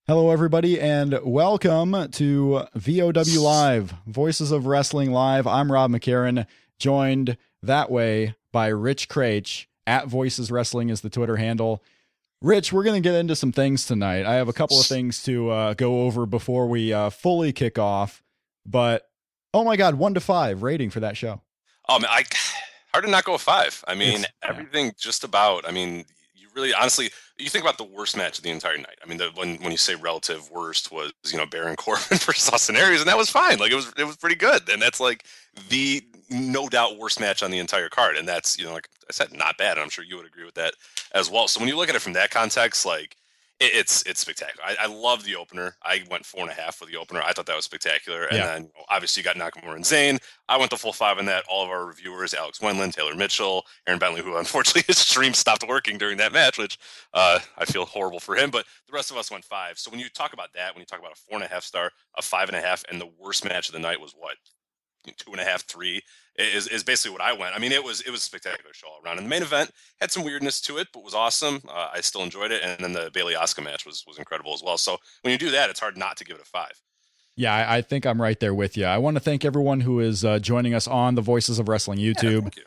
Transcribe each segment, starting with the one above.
Hello, everybody, and welcome to VOW Live, Voices of Wrestling Live. I'm Rob McCarran, joined that way by Rich Craich. At Voices Wrestling is the Twitter handle. Rich, we're going to get into some things tonight. I have a couple of things to go over before we fully kick off. But, oh my God, 1 to 5 rating for that show. Oh, man, hard to not go with 5. I mean, everything just about. I mean, you really, honestly, you think about the worst match of the entire night. I mean, when you say relative worst was, Baron Corbin versus Austin Aries, and that was fine. Like, it was pretty good. And that's like the no doubt worst match on the entire card. And that's, like I said, not bad. And I'm sure you would agree with that as well. So when you look at it from that context, like, it's spectacular. I love the opener. I went 4.5 for the opener. I thought that was spectacular. And then obviously you got Nakamura and Zayn. I went the full 5 on that. All of our reviewers, Alex Wendland, Taylor Mitchell, Aaron Bentley, who unfortunately his stream stopped working during that match, which I feel horrible for him. But the rest of us went 5. So when you talk about that, when you talk about a 4.5 star, a 5.5, and the worst match of the night was what? 2.5, 3 is basically what I went. I mean, it was a spectacular show all around. And the main event had some weirdness to it, but was awesome. I still enjoyed it. And then the Bayley Asuka match was incredible as well. So when you do that, it's hard not to give it a 5. Yeah, I think I'm right there with you. I want to thank everyone who is joining us on the Voices of Wrestling YouTube. Thank you.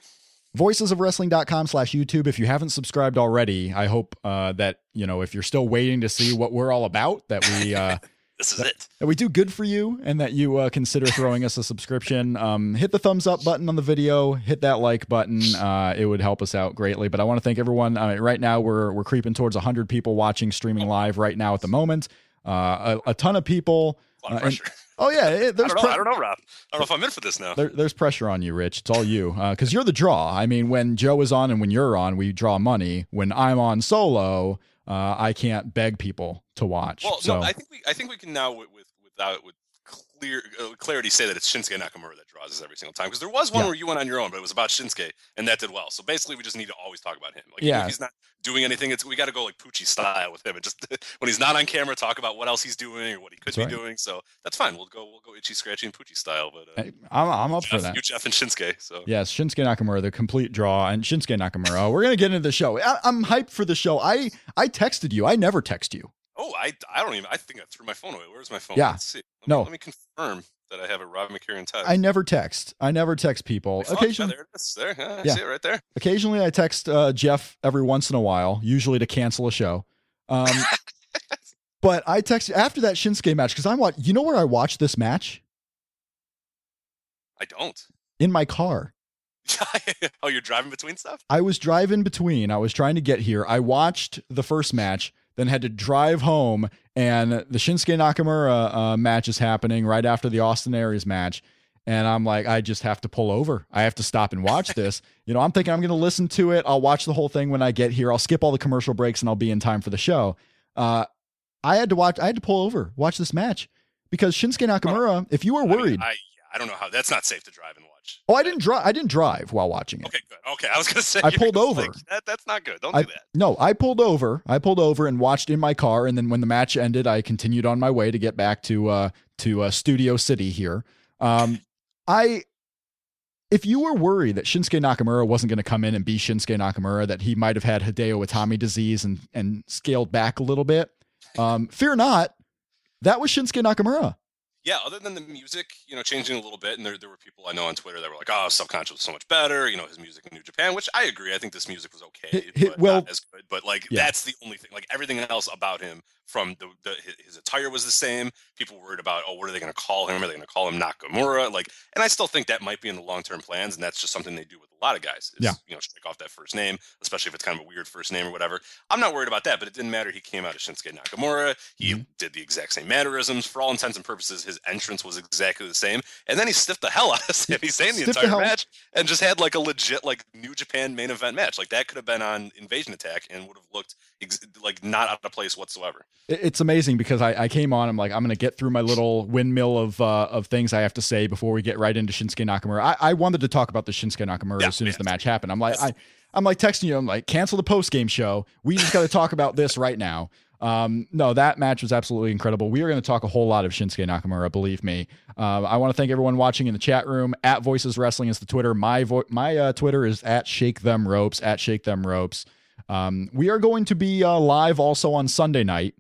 voicesofwrestling.com/YouTube. If you haven't subscribed already, I hope that, if you're still waiting to see what we're all about, that we... This is it. That we do good for you, and that you consider throwing us a subscription. Hit the thumbs up button on the video. Hit that like button. It would help us out greatly. But I want to thank everyone. Right now, we're creeping towards 100 people watching, streaming live right now at the moment. A ton of people. A lot of pressure. There's I don't know, Rob. I don't know if I'm in for this now. There's pressure on you, Rich. It's all you. Because you're the draw. I mean, when Joe is on and when you're on, we draw money. When I'm on solo, I can't beg people to watch. Well, so. No, I think we can now with clarity say that it's Shinsuke Nakamura that draws us every single time, because there was one where you went on your own, but it was about Shinsuke and that did well. So basically, we just need to always talk about him. Like, even if he's not doing anything, we got to go like Poochie style with him, and just when he's not on camera, talk about what else he's doing or what he could be doing. So that's fine. We'll go itchy scratchy and Poochie style. But I'm up for that. You, Jeff, and Shinsuke. So yes, Shinsuke Nakamura, the complete draw, and Shinsuke Nakamura. We're gonna get into the show. I'm hyped for the show. I texted you. I never text you. Oh, I don't even. I think I threw my phone away. Where's my phone? Yeah. Let's see. Let me confirm that I have a Rob McCarran text. I never text people. Occasionally, there it is. There, I see it right there. Occasionally, I text Jeff every once in a while, usually to cancel a show. But I text after that Shinsuke match because you know where I watched this match? I don't. In my car. Oh, you're driving between stuff? I was driving between. I was trying to get here. I watched the first match, then had to drive home, and the Shinsuke Nakamura match is happening right after the Austin Aries match. And I'm like, I just have to pull over. I have to stop and watch this. I'm thinking I'm going to listen to it. I'll watch the whole thing when I get here. I'll skip all the commercial breaks and I'll be in time for the show. I had to pull over, watch this match because Shinsuke Nakamura, if you were worried, I don't know how that's not safe to drive and watch. Oh, I didn't drive while watching it. Okay, good. Okay, I was going to say I pulled over. That's not good. Don't do that. No, I pulled over. And watched in my car, and then when the match ended, I continued on my way to get back to Studio City here. If you were worried that Shinsuke Nakamura wasn't going to come in and be Shinsuke Nakamura, that he might have had Hideo Itami disease and scaled back a little bit, fear not. That was Shinsuke Nakamura. Yeah, other than the music, changing a little bit, and there were people I know on Twitter that were like, "Oh, Subconscious was so much better." His music in New Japan, which I agree. I think this music was okay, but not as good. But that's the only thing. Like everything else about him, from his attire was the same. People worried about, what are they going to call him? Are they going to call him Nakamura? And I still think that might be in the long-term plans, and that's just something they do with a lot of guys. Strike off that first name, especially if it's kind of a weird first name or whatever. I'm not worried about that, but it didn't matter. He came out as Shinsuke Nakamura. He did the exact same mannerisms. For all intents and purposes, his entrance was exactly the same. And then he stiffed the hell out of Sami Zayn the entire match and just had a legit New Japan main event match. That could have been on Invasion Attack and would have looked not out of place whatsoever. It's amazing because I came on. I'm like, I'm going to get through my little windmill of things I have to say before we get right into Shinsuke Nakamura. I wanted to talk about the Shinsuke Nakamura as soon as the match happened. I'm like, I'm texting you. I'm like, cancel the post game show. We just got to talk about this right now. No, that match was absolutely incredible. We are going to talk a whole lot of Shinsuke Nakamura, believe me. I want to thank everyone watching in the chat room. At Voices Wrestling is the Twitter. My Twitter is at Shake Them Ropes. We are going to be live also on Sunday night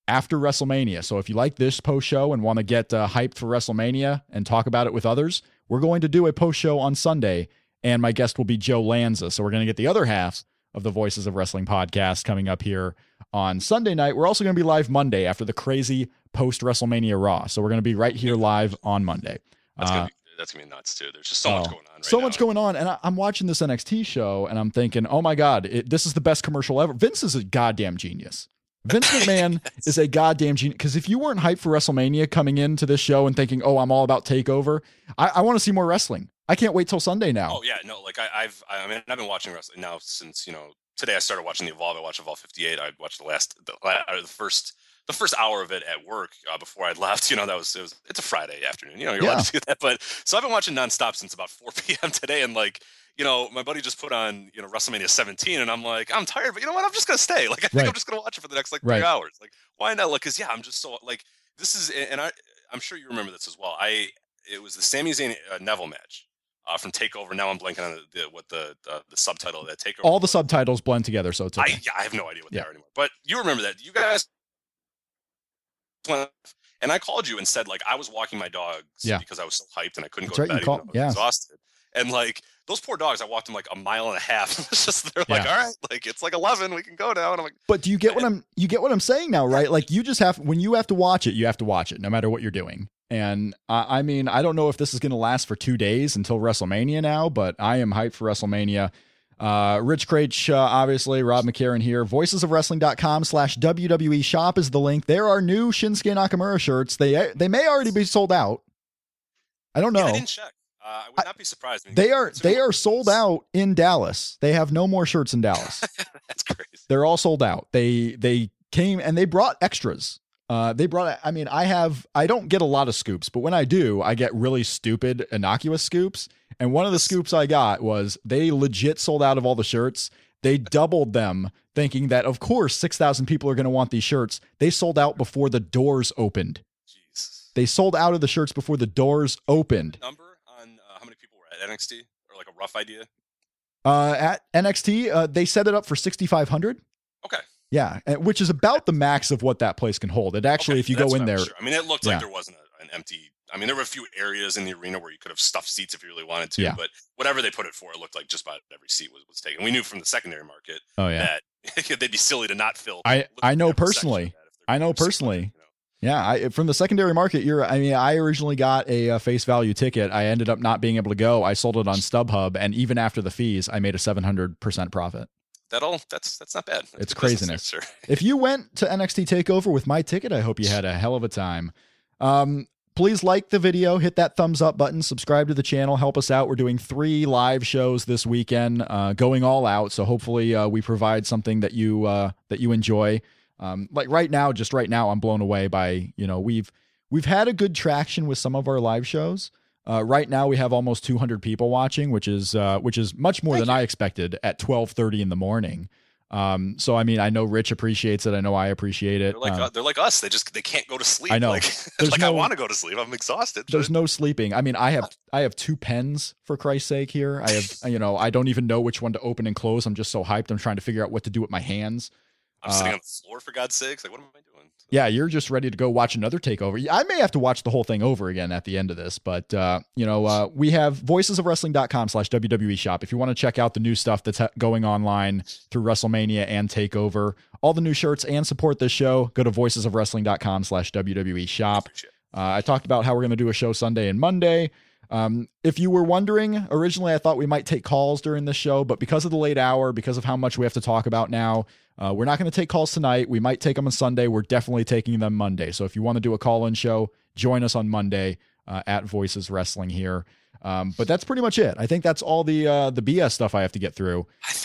after WrestleMania. So if you like this post show and want to get hyped for WrestleMania and talk about it with others, we're going to do a post show on Sunday, and my guest will be Joe Lanza. So we're going to get the other half of the Voices of Wrestling podcast coming up here on Sunday night. We're also going to be live Monday after the crazy post WrestleMania Raw. So we're going to be right here live on Monday. That's gonna be nuts too. There's just so much going on. Much going on, and I'm watching this NXT show, and I'm thinking, oh my god, this is the best commercial ever. Vince is a goddamn genius. Vince McMahon is a goddamn genius. Because if you weren't hyped for WrestleMania coming into this show and thinking, oh, I'm all about Takeover, I want to see more wrestling. I can't wait till Sunday now. Oh yeah, no, like I've been watching wrestling now since today. I started watching the Evolve. I watched Evolve 58. I watched the first hour of it at work before I left. It's a Friday afternoon. You're allowed to do that. But so I've been watching nonstop since about 4 p.m. today, and my buddy just put on WrestleMania 17, and I'm like, I'm tired, but you know what? I'm just gonna stay. Like, I think I'm just gonna watch it for the next 3 hours. Like, why not? Like, because I'm just so like this is, and I'm sure you remember this as well. It was the Sami Zayn Neville match from Takeover. Now I'm blanking on the subtitle of that Takeover. All the subtitles blend together, so it's okay. I have no idea what they are anymore. But you remember that? You guys. And I called you and said, like, I was walking my dogs because I was so hyped and I couldn't go to bed. I was exhausted. And like those poor dogs, I walked them like a mile and a half. It's just they're like, all right, like it's like 11, we can go now. And I'm like, but do you get what I'm saying now, right? Like you just when you have to watch it, you have to watch it no matter what you're doing. And I mean, I don't know if this is going to last for 2 days until WrestleMania now, but I am hyped for WrestleMania. Rich Craich, obviously, Rob McCarran here. voicesofwrestling.com/WWE shop is the link. There are new Shinsuke Nakamura shirts. They may already be sold out. I don't know. I didn't check. I would not be surprised. They are sold out in Dallas. They have no more shirts in Dallas. That's crazy. They're all sold out. They came and they brought extras. I don't get a lot of scoops, but when I do, I get really stupid, innocuous scoops. And one of the scoops I got was they legit sold out of all the shirts. They doubled them, thinking that, of course, 6,000 people are going to want these shirts. They sold out before the doors opened. Jeez. They sold out of the shirts before the doors opened. Number on how many people were at NXT, or like a rough idea? At NXT, they set it up for 6,500. Okay. Yeah, which is about the max of what that place can hold. It actually, if you go in there, sure. I mean, it looked like there wasn't an empty. I mean, there were a few areas in the arena where you could have stuffed seats if you really wanted to, but whatever they put it for, it looked like just about every seat was taken. We knew from the secondary market that they'd be silly to not fill. I know personally. Yeah, from the secondary market, I originally got a face value ticket. I ended up not being able to go. I sold it on StubHub, and even after the fees, I made a 700% profit. That's not bad. It's craziness. If you went to NXT TakeOver with my ticket, I hope you had a hell of a time. Please like the video, hit that thumbs up button, subscribe to the channel, help us out. We're doing 3 live shows this weekend, going all out. So hopefully we provide something that you enjoy. Like right now, I'm blown away by, we've had a good traction with some of our live shows. Right now we have almost 200 people watching, which is much more than I expected at 12:30 in the morning. So I mean, I know Rich appreciates it. I know I appreciate it. They're like us. They can't go to sleep. I know. I want to go to sleep. I'm exhausted. There's no sleeping. I mean, I have 2 pens for Christ's sake here. I have, I don't even know which one to open and close. I'm just so hyped. I'm trying to figure out what to do with my hands. I'm sitting on the floor for God's sakes. Like, what am I doing? Yeah, you're just ready to go watch another takeover. I may have to watch the whole thing over again at the end of this, but we have voicesofwrestling.com/WWE shop. If you want to check out the new stuff that's going online through WrestleMania and Takeover, all the new shirts, and support this show, go to voicesofwrestling.com/WWE shop. I talked about how we're going to do a show Sunday and Monday. If you were wondering, originally I thought we might take calls during this show, but because of the late hour, because of how much we have to talk about now, we're not going to take calls tonight. We might take them on Sunday. We're definitely taking them Monday. So if you want to do a call-in show, join us on Monday at Voices Wrestling here. But that's pretty much it. I think that's all the BS stuff I have to get through.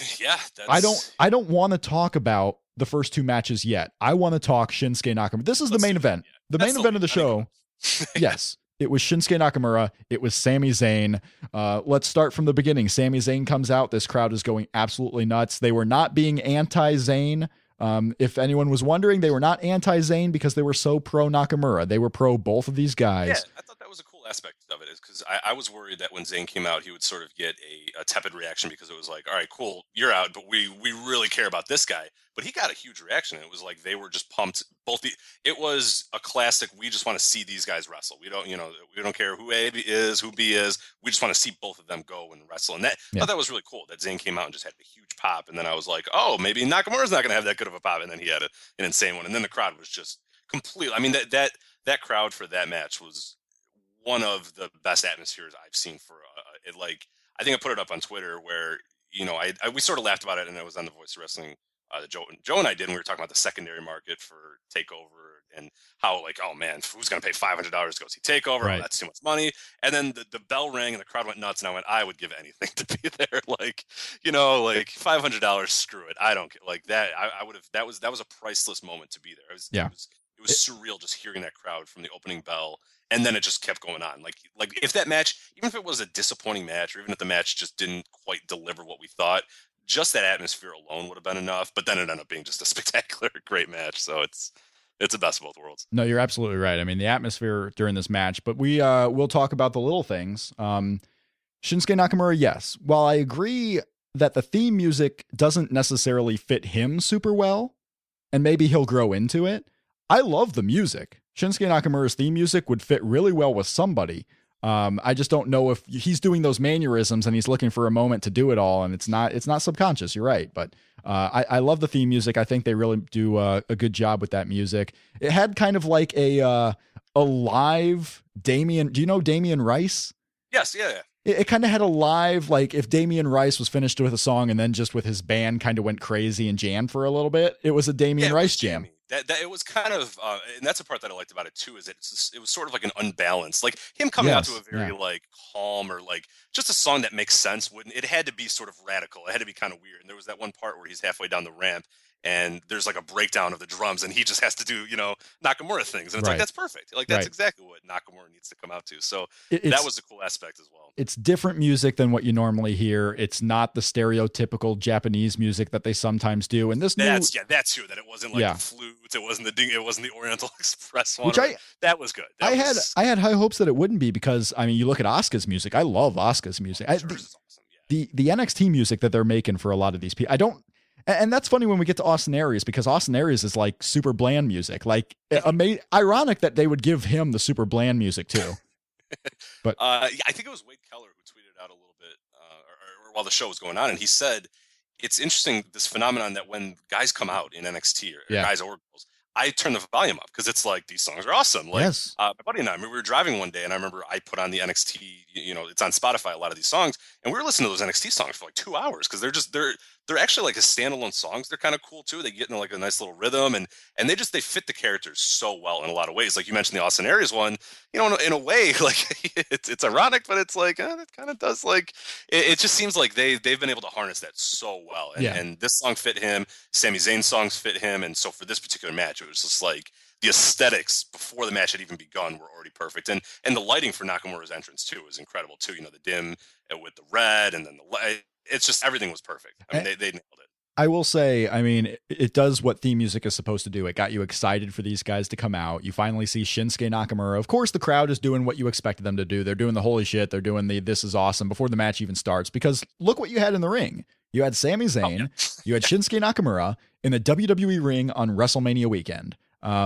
I don't want to talk about the first 2 matches yet. I want to talk Shinsuke Nakamura. This is the main event. The main event of the show. Yes. It was Shinsuke Nakamura. It was Sami Zayn. Let's start from the beginning. Sami Zayn comes out. This crowd is going absolutely nuts. They were not being anti-Zayn. If anyone was wondering, they were not anti-Zayn because they were so pro Nakamura. They were pro both of these guys. Yeah, I thought that was a cool aspect of it is because I was worried that when Zayn came out, he would sort of get a tepid reaction because it was like, all right, cool, you're out, but we really care about this guy. But he got a huge reaction. It was like they were just pumped. It was a classic. We just want to see these guys wrestle. We don't care who A is, who B is. We just want to see both of them go and wrestle. And I thought that was really cool that Zayn came out and just had a huge pop. And then I was like, oh, maybe Nakamura's not going to have that good of a pop. And then he had an insane one. And then the crowd was just completely. I mean, that crowd for that match was one of the best atmospheres I've seen for it. Like, I think I put it up on Twitter where, we sort of laughed about it, and it was on the Voice of Wrestling that Joe and I did, and we were talking about the secondary market for TakeOver and how, like, oh man, who's going to pay $500 to go see TakeOver? Right. Oh, that's too much money. And then the bell rang and the crowd went nuts, and I went, I would give anything to be there. Like, like $500, screw it. I don't get like that. I would have. That was a priceless moment to be there. It was surreal just hearing that crowd from the opening bell, and then it just kept going on. Like if that match, even if it was a disappointing match, or even if the match just didn't quite deliver what we thought, just that atmosphere alone would have been enough. But then it ended up being just a spectacular, great match. So it's the best of both worlds. No, you're absolutely right. I mean, the atmosphere during this match, but we'll talk about the little things. Shinsuke Nakamura, yes. While I agree that the theme music doesn't necessarily fit him super well, and maybe he'll grow into it, I love the music. Shinsuke Nakamura's theme music would fit really well with somebody. I just don't know if he's doing those mannerisms and he's looking for a moment to do it all, and it's not subconscious. You're right, but I love the theme music. I think they really do a good job with that music. It had kind of like a live Damian. Do you know Damian Rice? Yes, yeah. It kind of had a live, like if Damian Rice was finished with a song and then just with his band kind of went crazy and jammed for a little bit. It was a Damian Rice jam. That it was kind of, and that's a part that I liked about it too, is it was sort of like an unbalanced, like him coming out to a very like calm or like just a song that makes sense. It had to be sort of radical. It had to be kind of weird. And there was that one part where he's halfway down the ramp and there's like a breakdown of the drums and he just has to do, Nakamura things. And it's like, that's perfect. Like that's exactly what Nakamura needs to come out to. So that was a cool aspect as well. It's different music than what you normally hear. It's not the stereotypical Japanese music that they sometimes do. And this that's true. That it wasn't like the flute. It wasn't the Oriental Express one. That was good. I had high hopes that it wouldn't be because, I mean, you look at Asuka's music. I love Asuka's music. Awesome. The NXT music that they're making for a lot of these people, and that's funny when we get to Austin Aries, because Austin Aries is like super bland music. Like, ironic that they would give him the super bland music too. But I think it was Wade Keller who tweeted out a little bit, or while the show was going on, and he said it's interesting, this phenomenon that when guys come out in NXT or guys or girls, I turn the volume up because it's like these songs are awesome. Like my buddy and I we were driving one day, and I remember I put on the NXT. It's on Spotify, a lot of these songs, and we were listening to those NXT songs for like 2 hours because they're actually like a standalone songs. They're kind of cool too. They get into like a nice little rhythm, and they fit the characters so well in a lot of ways. Like you mentioned the Austin Aries one, in a way, like it's ironic, but it's like it kind of does like it just seems like they've been able to harness that so well. And this song fit him. Sami Zayn songs fit him, and so for this particular match, it was just like the aesthetics before the match had even begun were already perfect, and the lighting for Nakamura's entrance too was incredible too. The dim with the red, and then the light. It's just everything was perfect. I mean, they nailed it. I will say, I mean, it does what theme music is supposed to do. It got you excited for these guys to come out. You finally see Shinsuke Nakamura. Of course, the crowd is doing what you expected them to do. They're doing the holy shit. They're doing the this is awesome before the match even starts, because look what you had in the ring. You had Sami Zayn, you had Shinsuke Nakamura in the WWE ring on WrestleMania weekend.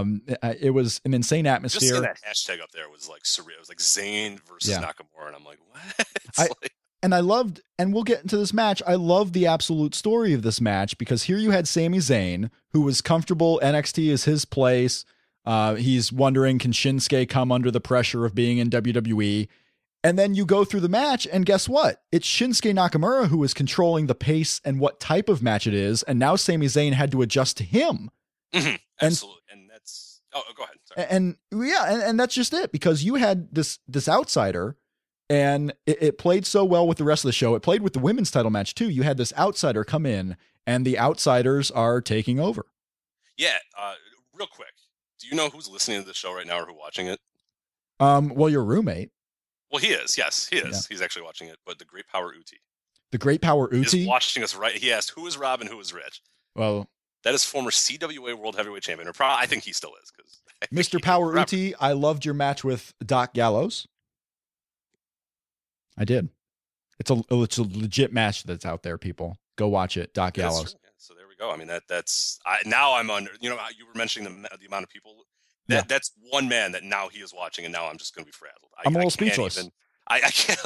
It was an insane atmosphere. Just seeing that hashtag up there was like surreal. It was like Zayn versus Nakamura, and I'm like, what? And I loved, and we'll get into this match, I love the absolute story of this match, because here you had Sami Zayn, who was comfortable. NXT is his place. He's wondering, can Shinsuke come under the pressure of being in WWE? And then you go through the match, and guess what? It's Shinsuke Nakamura who is controlling the pace and what type of match it is, and now Sami Zayn had to adjust to him. Mm-hmm. Absolutely. And that's... Oh, go ahead. Sorry. And that's just it, because you had this outsider, and it played so well with the rest of the show. It played with the women's title match too. You had this outsider come in, and the outsiders are taking over. Yeah. Real quick, do you know who's listening to the show right now or who's watching it? Well, your roommate. Well, he is. Yes, he is. Yeah. He's actually watching it. But the Great Power Uti. The Great Power Uti? Is watching us right. He asked, who is Rob and who is Rich? Well, that is former CWA World Heavyweight Champion. Or I think he still is. Mr. Power Uti, I loved your match with Doc Gallows. I did. It's a legit match that's out there. People go watch it. Doc Gallows. Yeah, so there we go. I mean now I'm under. You were mentioning the amount of people. That's one man that now he is watching, and now I'm just going to be frazzled. I'm a little speechless. I can't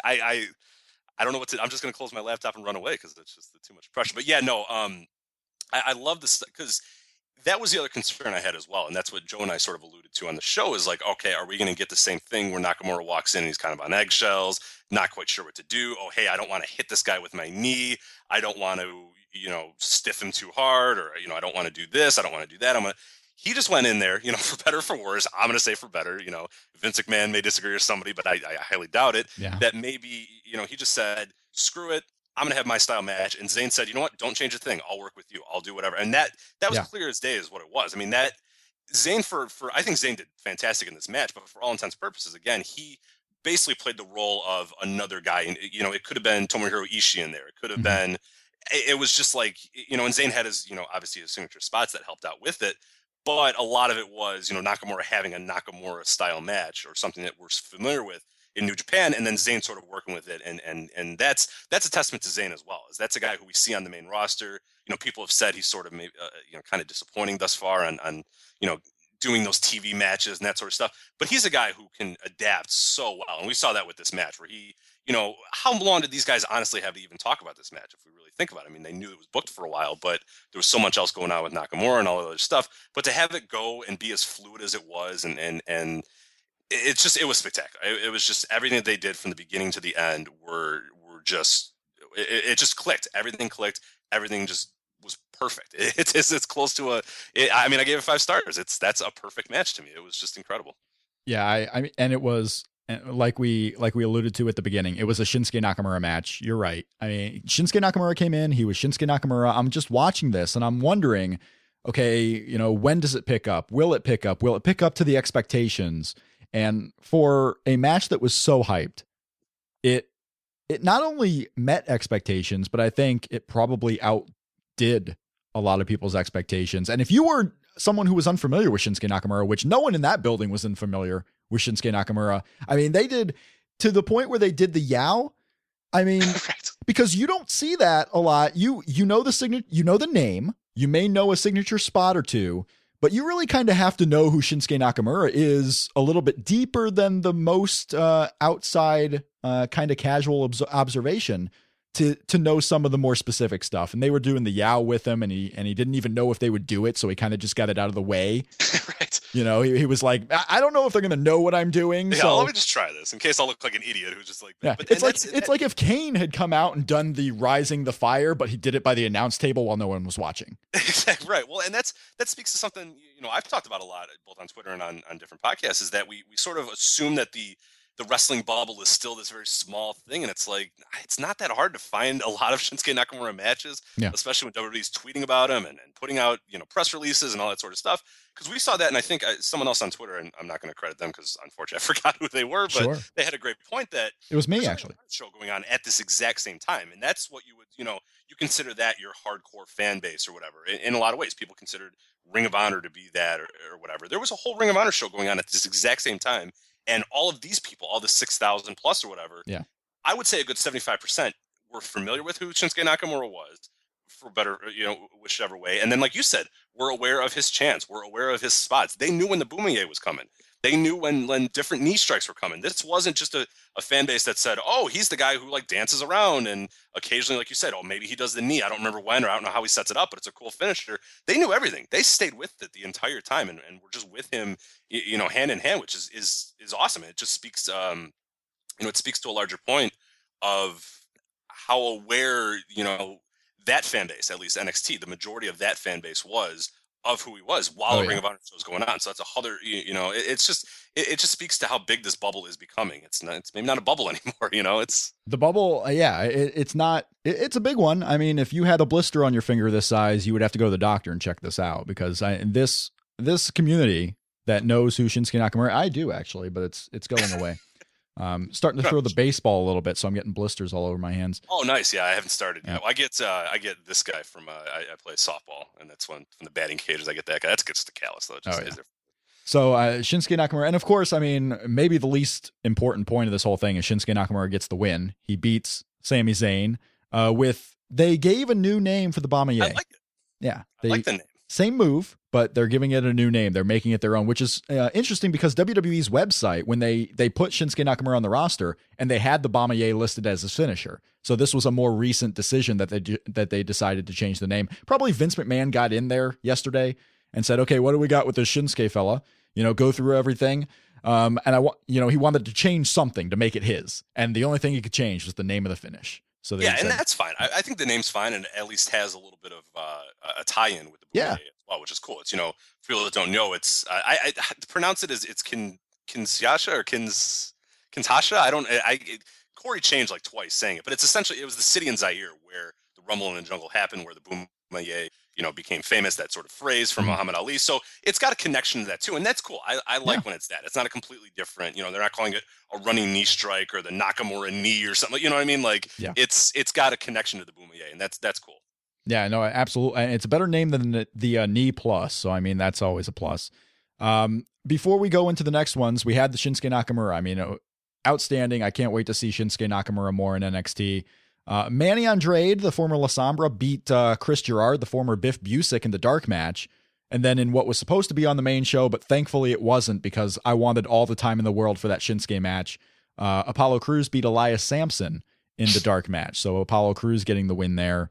I don't know what to. I'm just going to close my laptop and run away because it's just too much pressure. But yeah, no. I love this because that was the other concern I had as well, and that's what Joe and I sort of alluded to on the show. Is like, okay, are we going to get the same thing where Nakamura walks in and he's kind of on eggshells, not quite sure what to do? Oh, hey, I don't want to hit this guy with my knee. I don't want to, stiff him too hard, or I don't want to do this. I don't want to do that. He just went in there, for better or for worse. I'm going to say for better. Vince McMahon may disagree with somebody, but I highly doubt it. Yeah. That maybe, he just said, screw it. I'm going to have my style match. And Zayn said, you know what? Don't change a thing. I'll work with you. I'll do whatever. And that was clear as day is what it was. I mean, that Zayn I think Zayn did fantastic in this match, but for all intents and purposes, again, he basically played the role of another guy. And, it could have been Tomohiro Ishii in there. It could have been, it was just like, and Zayn had his, obviously his signature spots that helped out with it. But a lot of it was, Nakamura having a Nakamura style match or something that we're familiar with in New Japan, and then Zayn sort of working with it, and that's a testament to Zayn as well. Is that's a guy who we see on the main roster. People have said he's sort of maybe kind of disappointing thus far on doing those TV matches and that sort of stuff. But he's a guy who can adapt so well, and we saw that with this match where he, how long did these guys honestly have to even talk about this match if we really think about it? I mean, they knew it was booked for a while, but there was so much else going on with Nakamura and all that other stuff. But to have it go and be as fluid as it was, and it was spectacular. It was just everything that they did from the beginning to the end were just it just clicked. Everything clicked. Everything just was perfect. It's close to I gave it 5 stars. That's a perfect match to me. It was just incredible. Yeah, I mean, and it was like we alluded to at the beginning. It was a Shinsuke Nakamura match. You're right. I mean, Shinsuke Nakamura came in. He was Shinsuke Nakamura. I'm just watching this and I'm wondering, okay, when does it pick up? Will it pick up? Will it pick up to the expectations? And for a match that was so hyped, it not only met expectations, but I think it probably outdid a lot of people's expectations. And if you were someone who was unfamiliar with Shinsuke Nakamura, which no one in that building was unfamiliar with Shinsuke Nakamura, I mean, they did to the point where they did the yow. I mean, because you don't see that a lot. You know the signature, the name, you may know a signature spot or two, but you really kind of have to know who Shinsuke Nakamura is a little bit deeper than the most outside kind of casual observation to know some of the more specific stuff. And they were doing the yow with him, and he didn't even know if they would do it, so he kind of just got it out of the way. Right. He was like, I don't know if they're going to know what I'm doing. Yeah, so let me just try this in case I look like an idiot who's just like, yeah. But it's like if Kane had come out and done the Rising the Fire, but he did it by the announce table while no one was watching. Exactly right. Well, and that speaks to something I've talked about a lot, both on Twitter and on different podcasts, is that we sort of assume that the wrestling bubble is still this very small thing, and it's like it's not that hard to find a lot of Shinsuke Nakamura matches, especially when WWE's tweeting about him and putting out press releases and all that sort of stuff. Because we saw that, and I think someone else on Twitter, and I'm not going to credit them because unfortunately I forgot who they were, but they had a great point that it was me actually. Show going on at this exact same time, and that's what you would you consider that your hardcore fan base or whatever. In a lot of ways, people considered Ring of Honor to be that or whatever. There was a whole Ring of Honor show going on at this exact same time. And all of these people, all the 6,000 plus or whatever, I would say a good 75% were familiar with who Shinsuke Nakamura was, for better, whichever way. And then, like you said, we're aware of his chants. We're aware of his spots. They knew when the Boomier was coming. They knew when different knee strikes were coming. This wasn't just a fan base that said, oh, he's the guy who dances around and occasionally, like you said, oh, maybe he does the knee. I don't remember when, or I don't know how he sets it up, but it's a cool finisher. They knew everything. They stayed with it the entire time and were just with him, hand in hand, which is awesome. It just speaks, it speaks to a larger point of how aware, that fan base, at least NXT, the majority of that fan base was of who he was while the Ring of Honor show was going on. So that's a other, it just speaks to how big this bubble is becoming. It's maybe not a bubble anymore. It's the bubble. It's not, it's a big one. I mean, if you had a blister on your finger this size, you would have to go to the doctor and check this out, because this community that knows who Shinsuke Nakamura, I do actually, but it's going away. Starting to throw the baseball a little bit, so I'm getting blisters all over my hands. Oh, nice. Yeah, I haven't started yet. I get this guy from I play softball, and that's from the batting cages. I get that guy. That's gets the callus though. So Shinsuke Nakamura, and of course, I mean, maybe the least important point of this whole thing is Shinsuke Nakamura gets the win. He beats Sami Zayn they gave a new name for the Bomaye. I like it. Yeah. I like the name. Same move, but they're giving it a new name. They're making it their own, which is interesting because WWE's website, when they put Shinsuke Nakamura on the roster, and they had the Bomaye listed as his finisher. So this was a more recent decision that they decided to change the name. Probably Vince McMahon got in there yesterday and said, okay, what do we got with this Shinsuke fella? Go through everything. And he wanted to change something to make it his. And the only thing he could change was the name of the finish. So and that's fine. I think the name's fine, and at least has a little bit of a tie-in with the Bomaye as well, which is cool. It's for people that don't know, it's I pronounce it as it's Kinshasa or Kinshasa. Corey changed like twice saying it, but it's essentially it was the city in Zaire where the Rumble in the Jungle happened, where the Bomaye became famous, that sort of phrase from Muhammad Ali. So it's got a connection to that too. And that's cool. I like when it's that. It's not a completely different, they're not calling it a running knee strike or the Nakamura knee or something. You know what I mean? Like it's got a connection to the Bomaye, and that's cool. Yeah, no, absolutely. It's a better name than the knee plus. So, I mean, that's always a plus. Before we go into the next ones, we had the Shinsuke Nakamura. I mean, outstanding. I can't wait to see Shinsuke Nakamura more in NXT. Manny Andrade, the former La Sombra, beat Chris Gerard, the former Biff Busick, in the dark match. And then in what was supposed to be on the main show, but thankfully it wasn't because I wanted all the time in the world for that Shinsuke match. Apollo Crews beat Elias Sampson in the dark match. So Apollo Crews getting the win there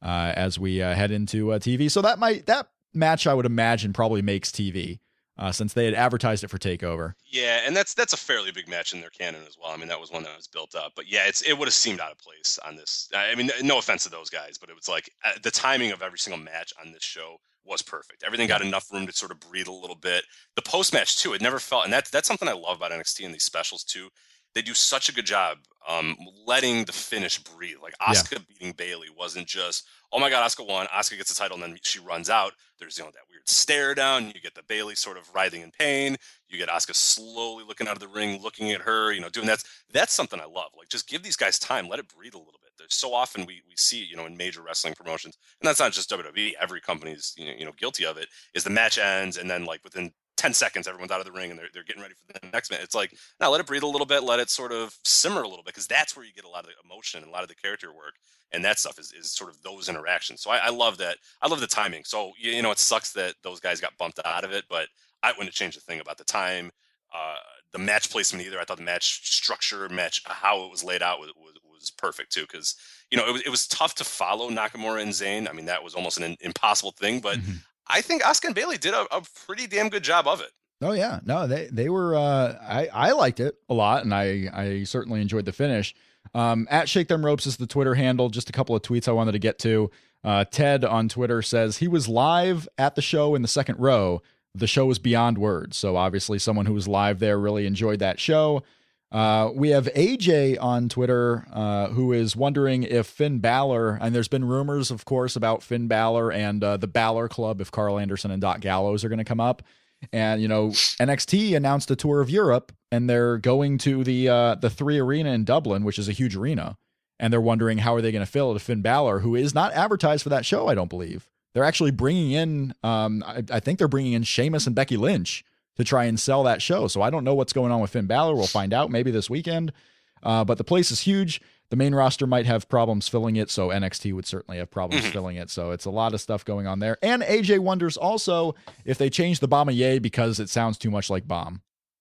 as we head into TV. So that match, I would imagine, probably makes TV. Since they had advertised it for TakeOver. Yeah, and that's a fairly big match in their canon as well. I mean, that was one that was built up. But yeah, it would have seemed out of place on this. I mean, no offense to those guys, but it was like the timing of every single match on this show was perfect. Everything got enough room to sort of breathe a little bit. The post-match, too, it never felt, and that's something I love about NXT and these specials, too. They do such a good job letting the finish breathe. Like Asuka beating Bayley wasn't just, oh my God, Asuka won. Asuka gets the title and then she runs out. There's that weird stare down. You get the Bayley sort of writhing in pain. You get Asuka slowly looking out of the ring, looking at her, doing that. That's something I love. Like, just give these guys time. Let it breathe a little bit. There's so often we see, in major wrestling promotions, and that's not just WWE. Every company's, guilty of it, is the match ends and then like within 10 seconds, everyone's out of the ring and they're getting ready for the next minute. It's like, now let it breathe a little bit, let it sort of simmer a little bit, because that's where you get a lot of the emotion and a lot of the character work. And that stuff is sort of those interactions. So I love that. I love the timing. So, it sucks that those guys got bumped out of it, but I wouldn't change a thing about the time, the match placement either. I thought the match structure, how it was laid out was perfect too. Cause it was tough to follow Nakamura and Zayn. I mean, that was almost an impossible thing, but I think Asuka and Bayley did a pretty damn good job of it. Oh yeah, no, they were. I liked it a lot, and I certainly enjoyed the finish. At Shake Them Ropes is the Twitter handle. Just a couple of tweets I wanted to get to. Ted on Twitter says he was live at the show in the second row. The show was beyond words. So obviously someone who was live there really enjoyed that show. We have AJ on Twitter who is wondering if Finn Balor, and there's been rumors, of course, about Finn Balor and the Balor Club, if Carl Anderson and Doc Gallows are going to come up. And, NXT announced a tour of Europe, and they're going to the 3 Arena in Dublin, which is a huge arena. And they're wondering how are they going to fill it if Finn Balor, who is not advertised for that show, I don't believe. They're actually bringing in, I think they're bringing in Sheamus and Becky Lynch to try and sell that show. So I don't know what's going on with Finn Balor. We'll find out maybe this weekend. But the place is huge. The main roster might have problems filling it, so NXT would certainly have problems filling it. So it's a lot of stuff going on there. And AJ wonders also if they change the Bomaye because it sounds too much like Bomb.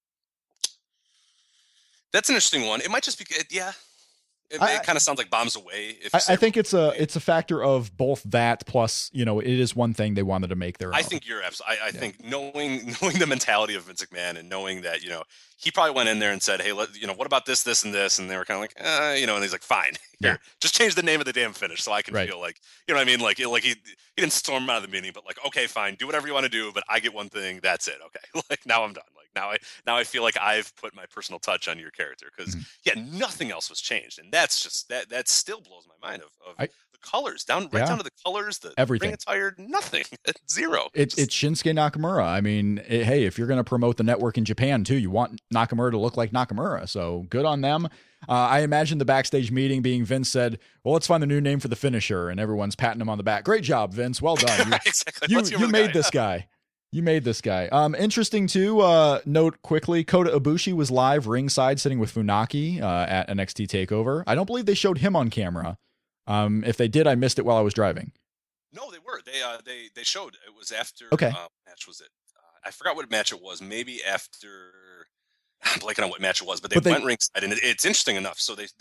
That's an interesting one. It might just be, yeah. It kind of sounds like Bombs away. I think it's a factor of both that plus, it is one thing they wanted to make their own. I think you're absolutely. I think knowing the mentality of Vince McMahon and knowing that he probably went in there and said, hey, what about this, and this, and they were kind of like, and he's like, fine, here, just change the name of the damn finish so I can feel like, what I mean, like he didn't storm him out of the meeting, but like, okay, fine, do whatever you want to do, but I get one thing, that's it, okay, like now I'm done. Now I feel like I've put my personal touch on your character because nothing else was changed, and that's just that still blows my mind of the colors down to the colors, the everything, ring attire, nothing, zero. It's Shinsuke Nakamura. I mean, hey, if you're going to promote the network in Japan too, you want Nakamura to look like Nakamura, so good on them. I imagine the backstage meeting being Vince said, well, let's find a new name for the finisher, and everyone's patting him on the back. Great job, Vince. Well done. Exactly. You made this guy. You made this guy. Interesting too. Note quickly, Kota Ibushi was live ringside sitting with Funaki at NXT Takeover. I don't believe they showed him on camera. If they did, I missed it while I was driving. No, they were. They showed. It was after. Okay. Match was it? I forgot what match it was. Maybe after. I'm blanking on what match it was, but they went ringside, and it's interesting enough. So they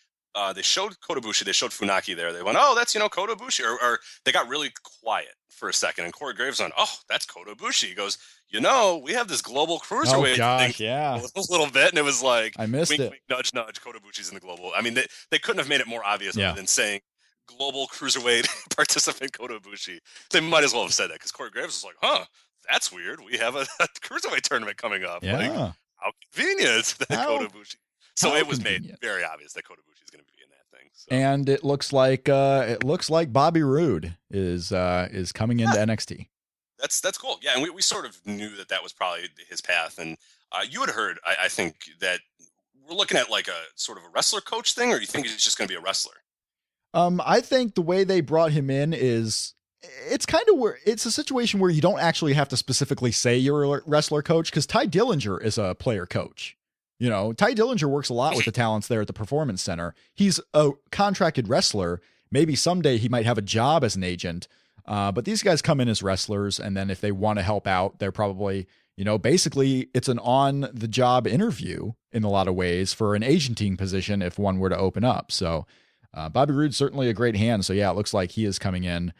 showed Kota Ibushi, they showed Funaki there. They went, oh, that's Kota Ibushi, or they got really quiet for a second, and Corey Graves went, oh, that's Kota Ibushi. He goes, we have this global cruiserweight thing, yeah, a little bit, and it was like, I missed wink, it. Wink, nudge, nudge. Kota Ibushi's in the global. I mean, they couldn't have made it more obvious than saying global cruiserweight participant Kota Ibushi. They might as well have said that because Corey Graves was like, huh, that's weird. We have a cruiserweight tournament coming up. Yeah. Like, how convenient that Kota Ibushi. So it was made very obvious that Kota Ibushi is going to be in that thing. So. And it looks like Bobby Roode is coming into NXT. That's cool. Yeah, and we sort of knew that was probably his path. And you had heard, I think, that we're looking at like a sort of a wrestler coach thing, or you think he's just going to be a wrestler? I think the way they brought him in is it's kind of where it's a situation where you don't actually have to specifically say you're a wrestler coach, because Ty Dillinger is a player coach. Ty Dillinger works a lot with the talents there at the Performance Center. He's a contracted wrestler. Maybe someday he might have a job as an agent. But these guys come in as wrestlers, and then if they want to help out, they're probably, basically it's an on-the-job interview in a lot of ways for an agenting position if one were to open up. So Bobby Roode's certainly a great hand. So yeah, it looks like he is coming in.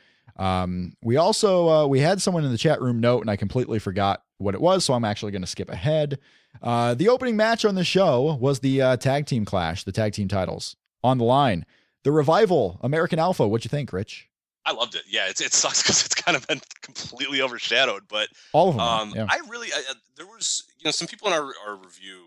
We also, we had someone in the chat room note, and I completely forgot what it was, so I'm actually going to skip ahead. The opening match on the show was the tag team clash, the tag team titles on the line. The Revival, American Alpha. What'd you think, Rich? I loved it. Yeah, it sucks because it's kind of been completely overshadowed, but all of them. Yeah. There was, some people in our review,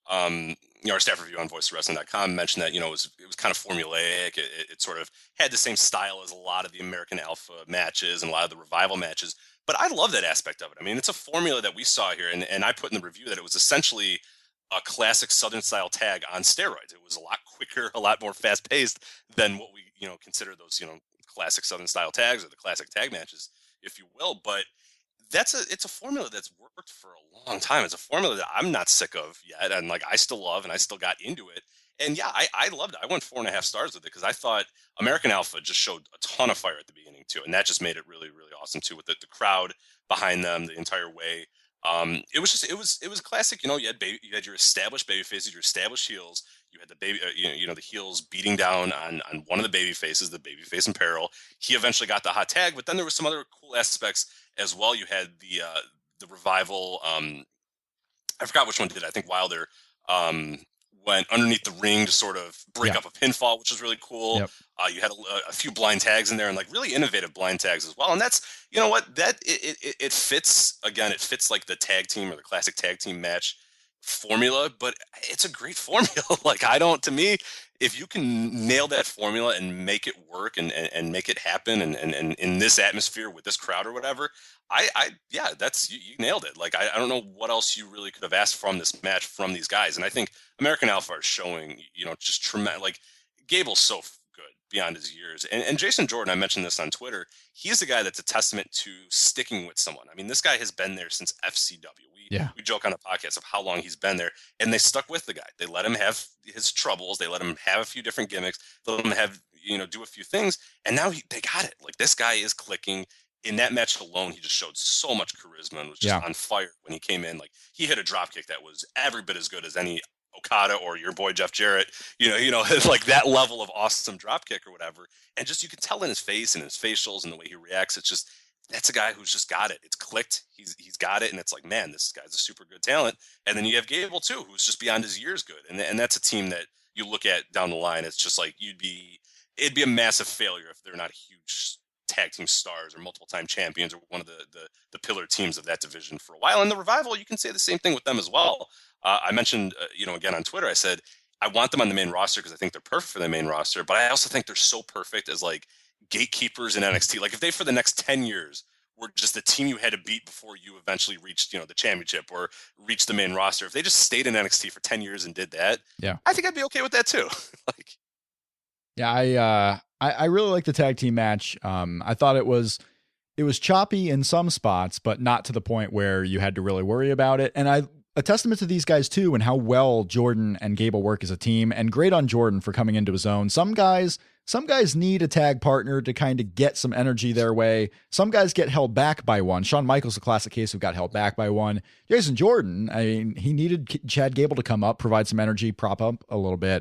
our staff review on voicewrestling.com mentioned that, it was kind of formulaic. It sort of had the same style as a lot of the American Alpha matches and a lot of the Revival matches. But I love that aspect of it. I mean, it's a formula that we saw here, and I put in the review that it was essentially a classic Southern style tag on steroids. It was a lot quicker, a lot more fast paced than what we, consider those, classic Southern style tags or the classic tag matches, if you will. But it's a formula that's worked for a long time. It's a formula that I'm not sick of yet, and like I still love, and I still got into it. And yeah, I loved it. I went 4.5 stars with it because I thought American Alpha just showed a ton of fire at the beginning too, and that just made it really, really awesome too with the crowd behind them the entire way. It was classic. You had your established baby faces, your established heels. You had the the heels beating down on one of the baby faces, the baby face in peril. He eventually got the hot tag, but then there were some other cool aspects as well. You had the Revival. I forgot which one did. I think Wilder went underneath the ring to sort of break up a pinfall, which was really cool. Yep. You had a few blind tags in there, and like really innovative blind tags as well. And that's, it fits, again, it fits like the tag team or the classic tag team match formula, but it's a great formula. To me, if you can nail that formula and make it work and make it happen and in this atmosphere with this crowd or whatever, that's you nailed it. Like I don't know what else you really could have asked from this match from these guys. And I think American Alpha are showing, just tremendous. Like Gable's so good beyond his years. And Jason Jordan, I mentioned this on Twitter, he's the guy that's a testament to sticking with someone. I mean, this guy has been there since FCW. We joke on the podcast of how long he's been there, and they stuck with the guy. They let him have his troubles. They let him have a few different gimmicks. They let him have, do a few things. And now they got it. Like this guy is clicking. In that match alone, he just showed so much charisma and was just on fire when he came in. Like he hit a drop kick that was every bit as good as any Okada or your boy Jeff Jarrett, it's like that level of awesome drop kick or whatever. And just, you can tell in his face and his facials and the way he reacts. It's just, that's a guy who's just got it. It's clicked. He's got it. And it's like, man, this guy's a super good talent. And then you have Gable too, who's just beyond his years good. And that's a team that you look at down the line. It's just like, it'd be a massive failure if they're not huge tag team stars or multiple time champions or one of the pillar teams of that division for a while. And the Revival, you can say the same thing with them as well. I mentioned, again on Twitter, I said, I want them on the main roster because I think they're perfect for the main roster, but I also think they're so perfect as like gatekeepers in NXT. Like if they, for the next 10 years, were just the team you had to beat before you eventually reached, the championship or reached the main roster, if they just stayed in NXT for 10 years and did that, I think I'd be okay with that too. I really like the tag team match. I thought it was it was choppy in some spots, but not to the point where you had to really worry about it. And a testament to these guys too, and how well Jordan and Gable work as a team, and great on Jordan for coming into his own. Some guys need a tag partner to kind of get some energy their way. Some guys get held back by one. Shawn Michaels, a classic case who got held back by one. Jason Jordan, I mean, he needed Chad Gable to come up, provide some energy, prop up a little bit.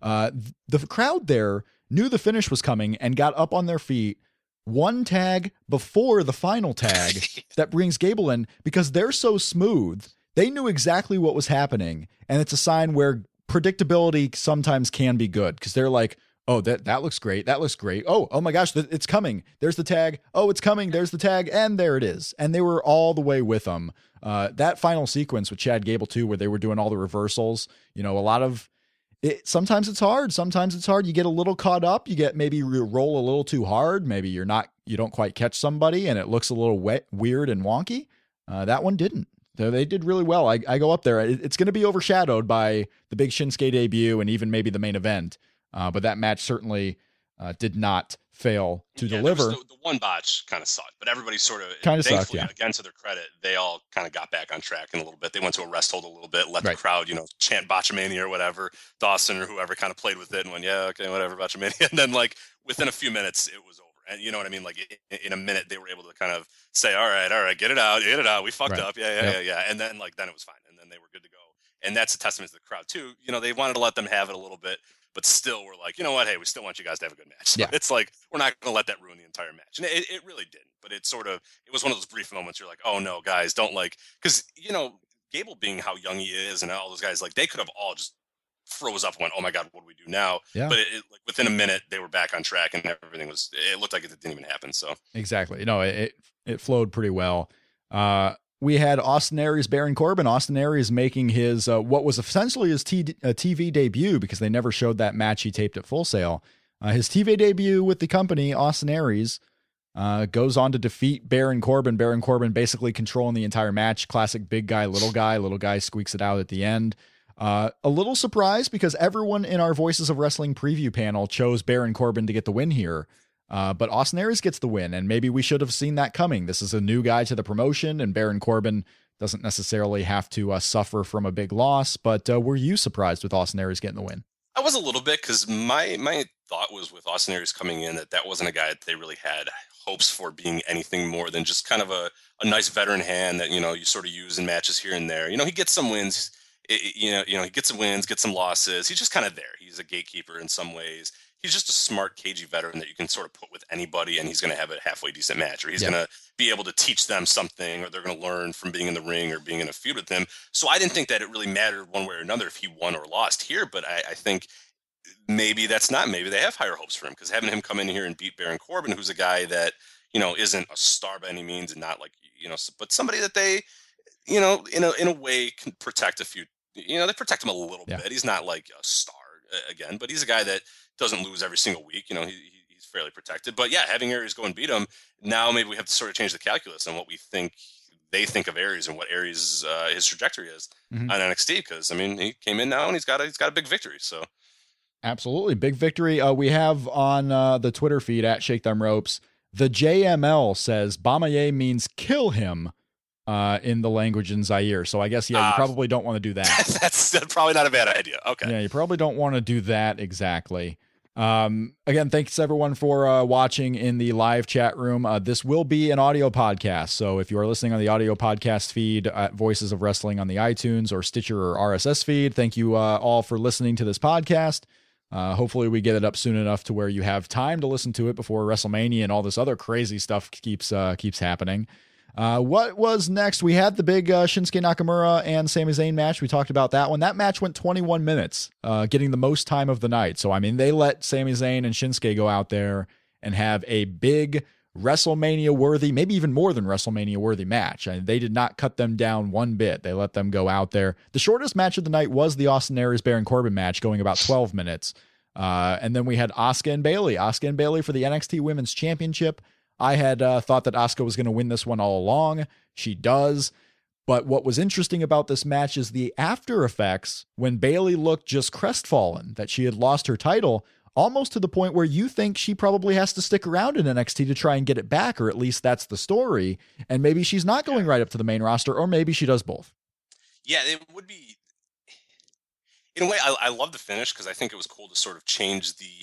The crowd there knew the finish was coming and got up on their feet one tag before the final tag that brings Gable in, because they're so smooth. They knew exactly what was happening. And it's a sign where predictability sometimes can be good, because they're like, oh, that looks great. That looks great. Oh my gosh, it's coming. There's the tag. Oh, it's coming. There's the tag. And there it is. And they were all the way with them. That final sequence with Chad Gable too, where they were doing all the reversals, a lot of it. Sometimes it's hard. You get a little caught up. You get maybe roll a little too hard. Maybe you don't quite catch somebody and it looks a little weird and wonky. That one didn't. They did really well. I go up there. It's going to be overshadowed by the big Shinsuke debut and even maybe the main event. But that match certainly did not fail to deliver. The one botch kind of sucked, but everybody sort of sucked. Yeah. Again, to their credit, they all kind of got back on track in a little bit. They went to a rest hold a little bit, let the crowd, chant Botchamania or whatever. Dawson or whoever kind of played with it and went, yeah, okay, whatever, Botchamania. And then within a few minutes, it was over. And you know what I mean? In a minute, they were able to kind of say, all right, get it out. We fucked up. Yeah. And then then it was fine. And then they were good to go. And that's a testament to the crowd too. They wanted to let them have it a little bit, but still we're like, you know what? Hey, we still want you guys to have a good match. So it's like, we're not going to let that ruin the entire match. And it really didn't, but it was one of those brief moments. You're like, oh no, guys, don't cause Gable being how young he is and all those guys, they could have all just froze up and went, oh my God, what do we do now? Yeah. But within a minute they were back on track and everything it looked like it didn't even happen. So exactly. It flowed pretty well. We had Austin Aries, Baron Corbin. Austin Aries making his, what was essentially his TV debut, because they never showed that match he taped at Full Sail. His TV debut with the company, Austin Aries, goes on to defeat Baron Corbin. Baron Corbin basically controlling the entire match. Classic big guy. Little guy squeaks it out at the end. A little surprised because everyone in our Voices of Wrestling preview panel chose Baron Corbin to get the win here. But Austin Aries gets the win, and maybe we should have seen that coming. This is a new guy to the promotion, and Baron Corbin doesn't necessarily have to suffer from a big loss. But were you surprised with Austin Aries getting the win? I was a little bit, because my thought was with Austin Aries coming in that wasn't a guy that they really had hopes for being anything more than just kind of a nice veteran hand that you sort of use in matches here and there. He gets some wins. He gets some wins, gets some losses. He's just kind of there. He's a gatekeeper in some ways. He's just a smart, cagey veteran that you can sort of put with anybody, and he's going to have a halfway decent match, or he's going to be able to teach them something, or they're going to learn from being in the ring or being in a feud with him. So I didn't think that it really mattered one way or another if he won or lost here, but I think maybe that's not. Maybe they have higher hopes for him, because having him come in here and beat Baron Corbin, who's a guy that, isn't a star by any means, and not but somebody that they, in a way can protect a few. They protect him a little bit. He's not like a star again, but he's a guy that doesn't lose every single week. He's fairly protected. But having Aries go and beat him, now maybe we have to sort of change the calculus on what they think of Aries and what Aries his trajectory is on NXT. Because he came in now and he's got a big victory. So absolutely big victory. We have on the Twitter feed at Shake Them Ropes, the JML says Bamaye means kill him. In the language in Zaire. So I guess, you probably don't want to do that. That's probably not a bad idea. Okay. Yeah, you probably don't want to do that exactly. Again, thanks everyone for watching in the live chat room. This will be an audio podcast. So if you are listening on the audio podcast feed at Voices of Wrestling on the iTunes or Stitcher or RSS feed, thank you all for listening to this podcast. Hopefully we get it up soon enough to where you have time to listen to it before WrestleMania and all this other crazy stuff keeps happening. What was next? We had the big Shinsuke Nakamura and Sami Zayn match. We talked about that one. That match went 21 minutes, getting the most time of the night. So, they let Sami Zayn and Shinsuke go out there and have a big WrestleMania-worthy, maybe even more than WrestleMania-worthy match. They did not cut them down one bit. They let them go out there. The shortest match of the night was the Austin Aries Baron Corbin match, going about 12 minutes. And then we had Asuka and Bayley. Asuka and Bayley for the NXT Women's Championship. I had thought that Asuka was going to win this one all along. She does. But what was interesting about this match is the after effects when Bayley looked just crestfallen that she had lost her title. almost to the point where you think she probably has to stick around in NXT to try and get it back, or at least that's the story. And maybe she's not going right up to the main roster, or maybe she does both. Yeah, it would be. In a way, I love the finish because I think it was cool to sort of change the.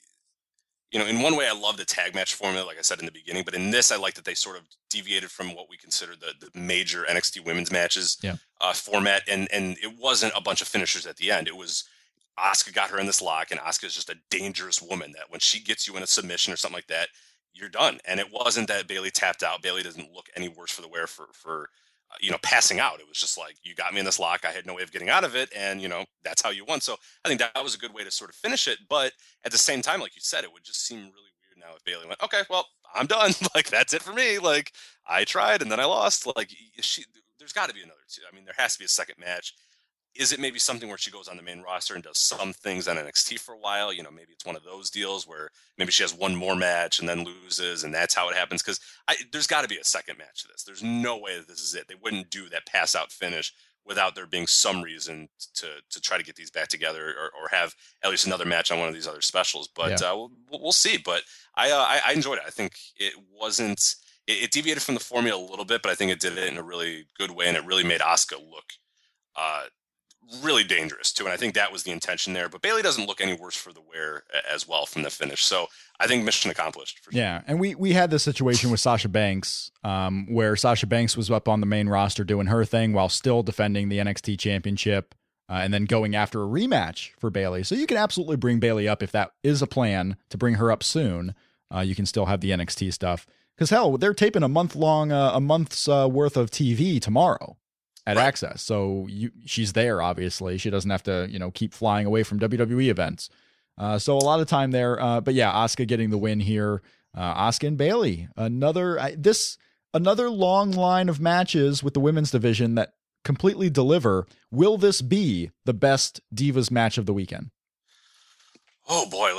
In one way, I love the tag match formula, like I said in the beginning. But in this, I like that they sort of deviated from what we consider the major NXT women's matches format. And it wasn't a bunch of finishers at the end. It was Asuka got her in this lock, and Asuka is just a dangerous woman that when she gets you in a submission or something like that, you're done. And it wasn't that Bayley tapped out. Bayley doesn't look any worse for the wear for passing out. It was just like, you got me in this lock. I had no way of getting out of it. And, that's how you won. So I think that was a good way to sort of finish it. But at the same time, like you said, it would just seem really weird now if Bayley went, okay, well, I'm done. Like, that's it for me. Like, I tried and then I lost. Like, there's got to be another two. I mean, there has to be a second match. Is it maybe something where she goes on the main roster and does some things on NXT for a while? Maybe it's one of those deals where maybe she has one more match and then loses, and that's how it happens. Because there's got to be a second match to this. There's no way that this is it. They wouldn't do that pass out finish without there being some reason to try to get these back together or have at least another match on one of these other specials. But we'll see. But I enjoyed it. I think it wasn't. It deviated from the formula a little bit, but I think it did it in a really good way, and it really made Asuka look really dangerous too, and I think that was the intention there. But Bayley doesn't look any worse for the wear as well from the finish, so I think mission accomplished. For sure. Yeah, and we had this situation with Sasha Banks, where Sasha Banks was up on the main roster doing her thing while still defending the NXT Championship, and then going after a rematch for Bayley. So you can absolutely bring Bayley up if that is a plan to bring her up soon. You can still have the NXT stuff because hell, they're taping a month's worth of TV tomorrow at Access. So she's there, obviously. She doesn't have to, keep flying away from WWE events. So a lot of time there. But yeah, Asuka getting the win here. Asuka and Bayley. Another long line of matches with the women's division that completely deliver. Will this be the best Divas match of the weekend? Oh boy,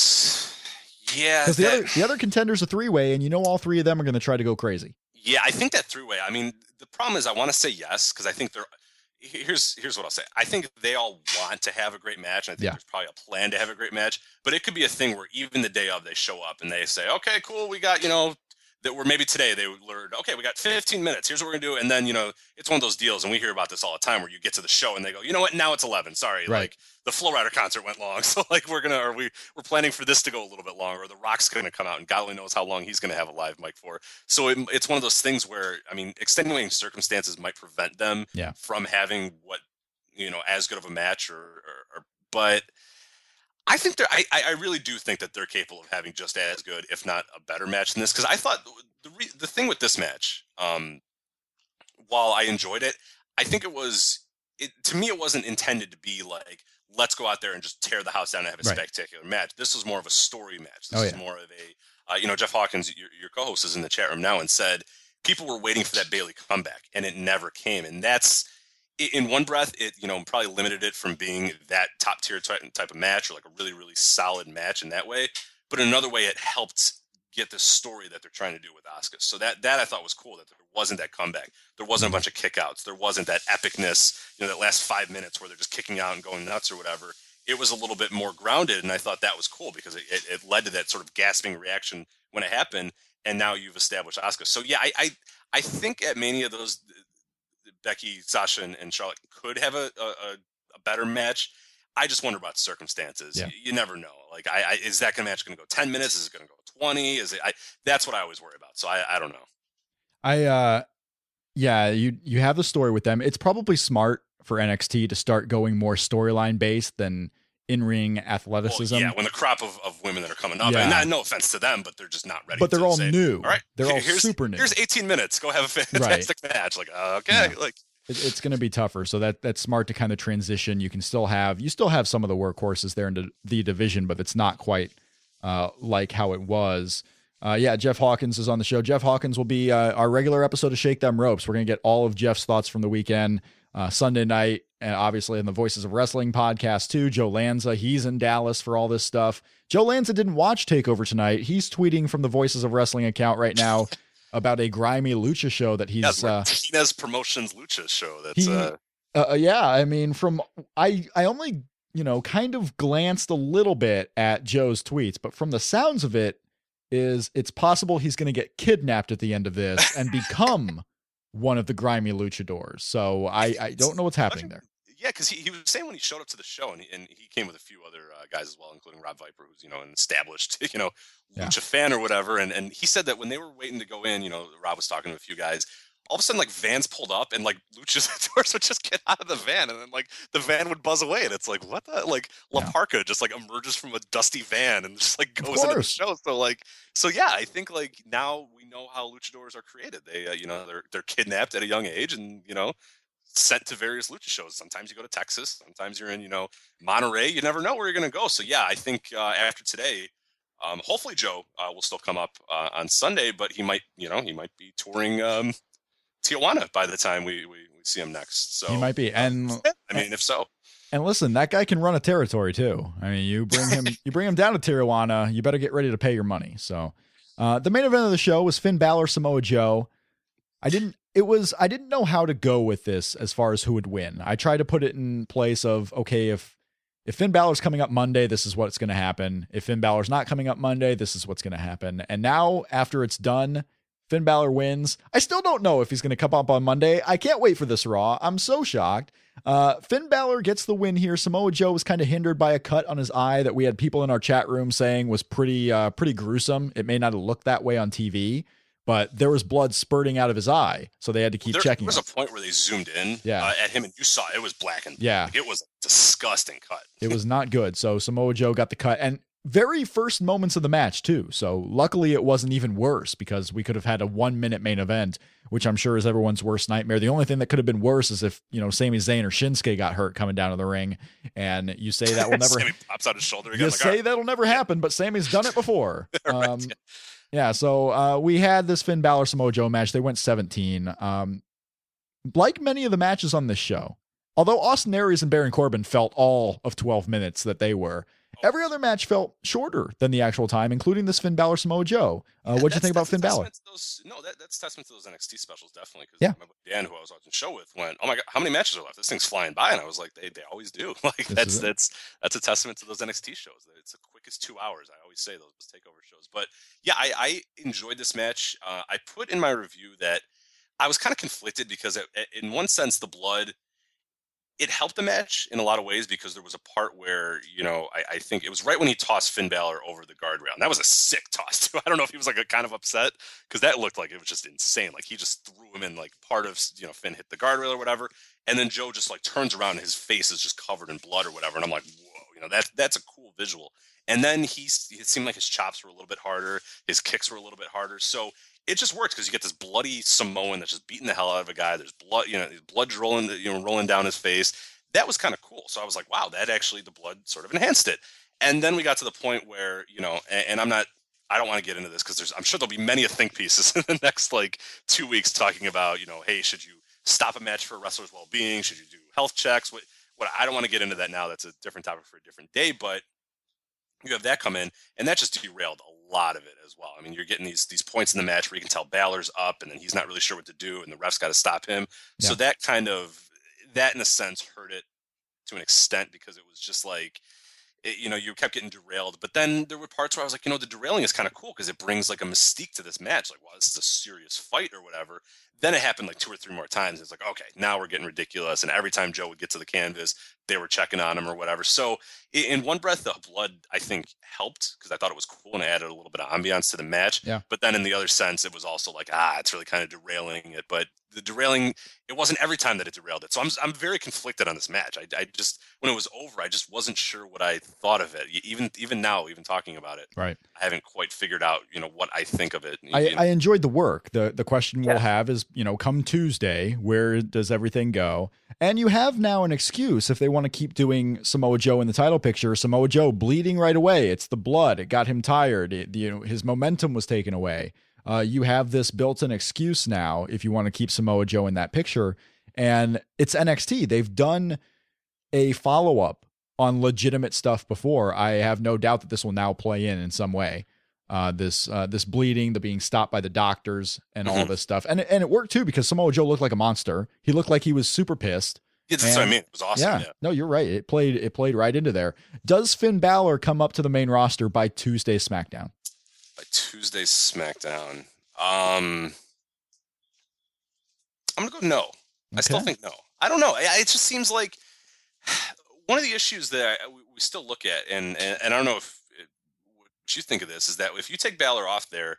because the other contender's a three-way, and all three of them are going to try to go crazy. Yeah, I think that three-way. I mean, the problem is I want to say yes because I think here's what I'll say. I think they all want to have a great match, and I think there's probably a plan to have a great match. But it could be a thing where even the day of they show up and they say, okay, cool, we got, that where maybe today they learned, okay, we got 15 minutes. Here's what we're going to do. And then, it's one of those deals, and we hear about this all the time where you get to the show and they go, you know what, now it's 11. Sorry. Right. Like the Flow Rider concert went long. So like we're planning for this to go a little bit longer. Or The Rock's going to come out and God only knows how long he's going to have a live mic for. So it's one of those things where, I mean, extenuating circumstances might prevent them from having what, as good of a match but I think I really do think that they're capable of having just as good, if not a better match than this. Because I thought the thing with this match, while I enjoyed it, I think to me it wasn't intended to be like, let's go out there and just tear the house down and have a spectacular match. This was more of a story match. This is more of a, Jeff Hawkins, your co-host, is in the chat room now and said people were waiting for that Bayley comeback and it never came. And that's, in one breath, it probably limited it from being that top tier type of match or like a really, really solid match in that way. But in another way, it helped get the story that they're trying to do with Asuka. So that I thought was cool, that there wasn't that comeback. There wasn't a bunch of kickouts. There wasn't that epicness, that last 5 minutes where they're just kicking out and going nuts or whatever. It was a little bit more grounded, and I thought that was cool because it led to that sort of gasping reaction when it happened. And now you've established Asuka. So yeah, I think at Mania those Becky, Sasha, and Charlotte could have a better match. I just wonder about circumstances. Yeah. You never know. Like, is that match going to go 10 minutes? Is it going to go 20? That's what I always worry about. So I don't know. You have the story with them. It's probably smart for NXT to start going more storyline based than in-ring athleticism. Well, when the crop of women that are coming up, and no offense to them, but they're just not ready. But they're all new. All right, they're all super new. Here's 18 minutes. Go have a fantastic match. Like, okay, it's going to be tougher. So that's smart to kind of transition. You still have some of the workhorses there in the division, but it's not quite like how it was. Jeff Hawkins is on the show. Jeff Hawkins will be our regular episode of Shake Them Ropes. We're going to get all of Jeff's thoughts from the weekend. Sunday night, and obviously in the Voices of Wrestling podcast too. Joe Lanza, he's in Dallas for all this stuff. Joe Lanza didn't watch TakeOver tonight. He's tweeting from the Voices of Wrestling account right now about a grimy lucha show that he's Martinez Promotions lucha show. That's I mean, I only kind of glanced a little bit at Joe's tweets, but from the sounds of it, it's possible he's going to get kidnapped at the end of this and become one of the grimy luchadors. So I don't know what's happening there. Yeah, because he was saying when he showed up to the show, and he came with a few other guys as well, including Rob Viper, who's an established lucha fan or whatever, and he said that when they were waiting to go in, Rob was talking to a few guys. All of a sudden, like, vans pulled up and like luchadors would just get out of the van, and then like the van would buzz away, and it's like, what the, like, La Parka just like emerges from a dusty van and just like goes into the show. So yeah, I think like now we know how luchadors are created. They they're kidnapped at a young age and sent to various lucha shows. Sometimes you go to Texas, sometimes you're in Monterey. You never know where you're going to go. So yeah, I think after today, hopefully Joe will still come up on Sunday, but he might be touring Tijuana by the time we see him next. So he might be. And I mean, if so. And listen, that guy can run a territory too. I mean, you bring him down to Tijuana, you better get ready to pay your money. So the main event of the show was Finn Balor, Samoa Joe. I didn't know how to go with this as far as who would win. I tried to put it in place of, okay, if Finn Balor's coming up Monday, this is what's going to happen. If Finn Balor's not coming up Monday, this is what's going to happen. And now after it's done, Finn Balor wins. I still don't know if he's going to come up on Monday. I can't wait for this Raw. I'm so shocked. Finn Balor gets the win here. Samoa Joe was kind of hindered by a cut on his eye that we had people in our chat room saying was pretty gruesome. It may not have looked that way on TV, but there was blood spurting out of his eye, so they had to keep checking. There was a point where they zoomed in at him, and you saw it was black and like, it was a disgusting cut. It was not good. So Samoa Joe got the cut, and very first moments of the match too. So luckily it wasn't even worse, because we could have had a 1-minute main event, which I'm sure is everyone's worst nightmare. The only thing that could have been worse is if, Sami Zayn or Shinsuke got hurt coming down to the ring, and you say that will never Sami pops out his shoulder again. You say that'll never happen, but Sami's done it before. Right. Yeah. So we had this Finn Balor Samoa Joe match. They went 17. Like many of the matches on this show, although Austin Aries and Baron Corbin felt all of 12 minutes that they were, every other match felt shorter than the actual time, including this Finn Balor Samoa Joe. What'd you think about Finn Balor? That's testament to those NXT specials, definitely. Because Dan, who I was watching the show with, went, "Oh my god, how many matches are left? This thing's flying by." And I was like, "They always do." Like that's a testament to those NXT shows. It's the quickest 2 hours. I always say those takeover shows. But yeah, I enjoyed this match. I put in my review that I was kind of conflicted because in one sense the blood, it helped the match in a lot of ways, because there was a part where, I think it was right when he tossed Finn Balor over the guardrail. And that was a sick toss too. I don't know if he was like kind of upset, because that looked like it was just insane. Like he just threw him in, like part of, Finn hit the guardrail or whatever. And then Joe just like turns around and his face is just covered in blood or whatever. And I'm like, whoa, that's a cool visual. And then it seemed like his chops were a little bit harder. His kicks were a little bit harder. So it just works, because you get this bloody Samoan that's just beating the hell out of a guy. There's blood, blood rolling down his face. That was kind of cool. So I was like, wow, that actually, the blood sort of enhanced it. And then we got to the point where, and I don't want to get into this, because I'm sure there'll be many think pieces in the next like 2 weeks talking about, hey, should you stop a match for a wrestler's well-being? Should you do health checks? What I don't want to get into that now. That's a different topic for a different day, but you have that come in, and that just derailed a lot of it as well. I mean, you're getting these points in the match where you can tell Balor's up, and then he's not really sure what to do, and the ref's got to stop him. Yeah. So that in a sense hurt it to an extent, because it was just like, you kept getting derailed. But then there were parts where I was like, the derailing is kind of cool, because it brings like a mystique to this match. Like, wow, this is a serious fight or whatever. Then it happened like 2 or 3 more times. It's like, okay, now we're getting ridiculous. And every time Joe would get to the canvas, they were checking on him or whatever. So in one breath, the blood, I think, helped, because I thought it was cool and it added a little bit of ambiance to the match. Yeah. But then in the other sense, it was also like, it's really kind of derailing it. But the derailing, it wasn't every time that it derailed it. So I'm very conflicted on this match. I just, when it was over, I just wasn't sure what I thought of it. Even now, even talking about it, right, I haven't quite figured out, what I think of it. I enjoyed the work. The question we'll have is, come Tuesday, where does everything go? And you have now an excuse if they want to keep doing Samoa Joe in the title picture. Samoa Joe bleeding right away. It's the blood. It got him tired. His momentum was taken away. You have this built-in excuse now if you want to keep Samoa Joe in that picture. And it's NXT. They've done a follow-up on legitimate stuff before. I have no doubt that this will now play in some way. This bleeding, the being stopped by the doctors, and all this stuff. And it worked too, because Samoa Joe looked like a monster. He looked like he was super pissed. Yeah, that's what I mean. It was awesome. Yeah. No, you're right. It played right into there. Does Finn Balor come up to the main roster by Tuesday SmackDown? By Tuesday SmackDown. I'm gonna go no. Okay. I still think no. I don't know. It just seems like one of the issues that we still look at, and I don't know what you think of this, is that if you take Balor off there,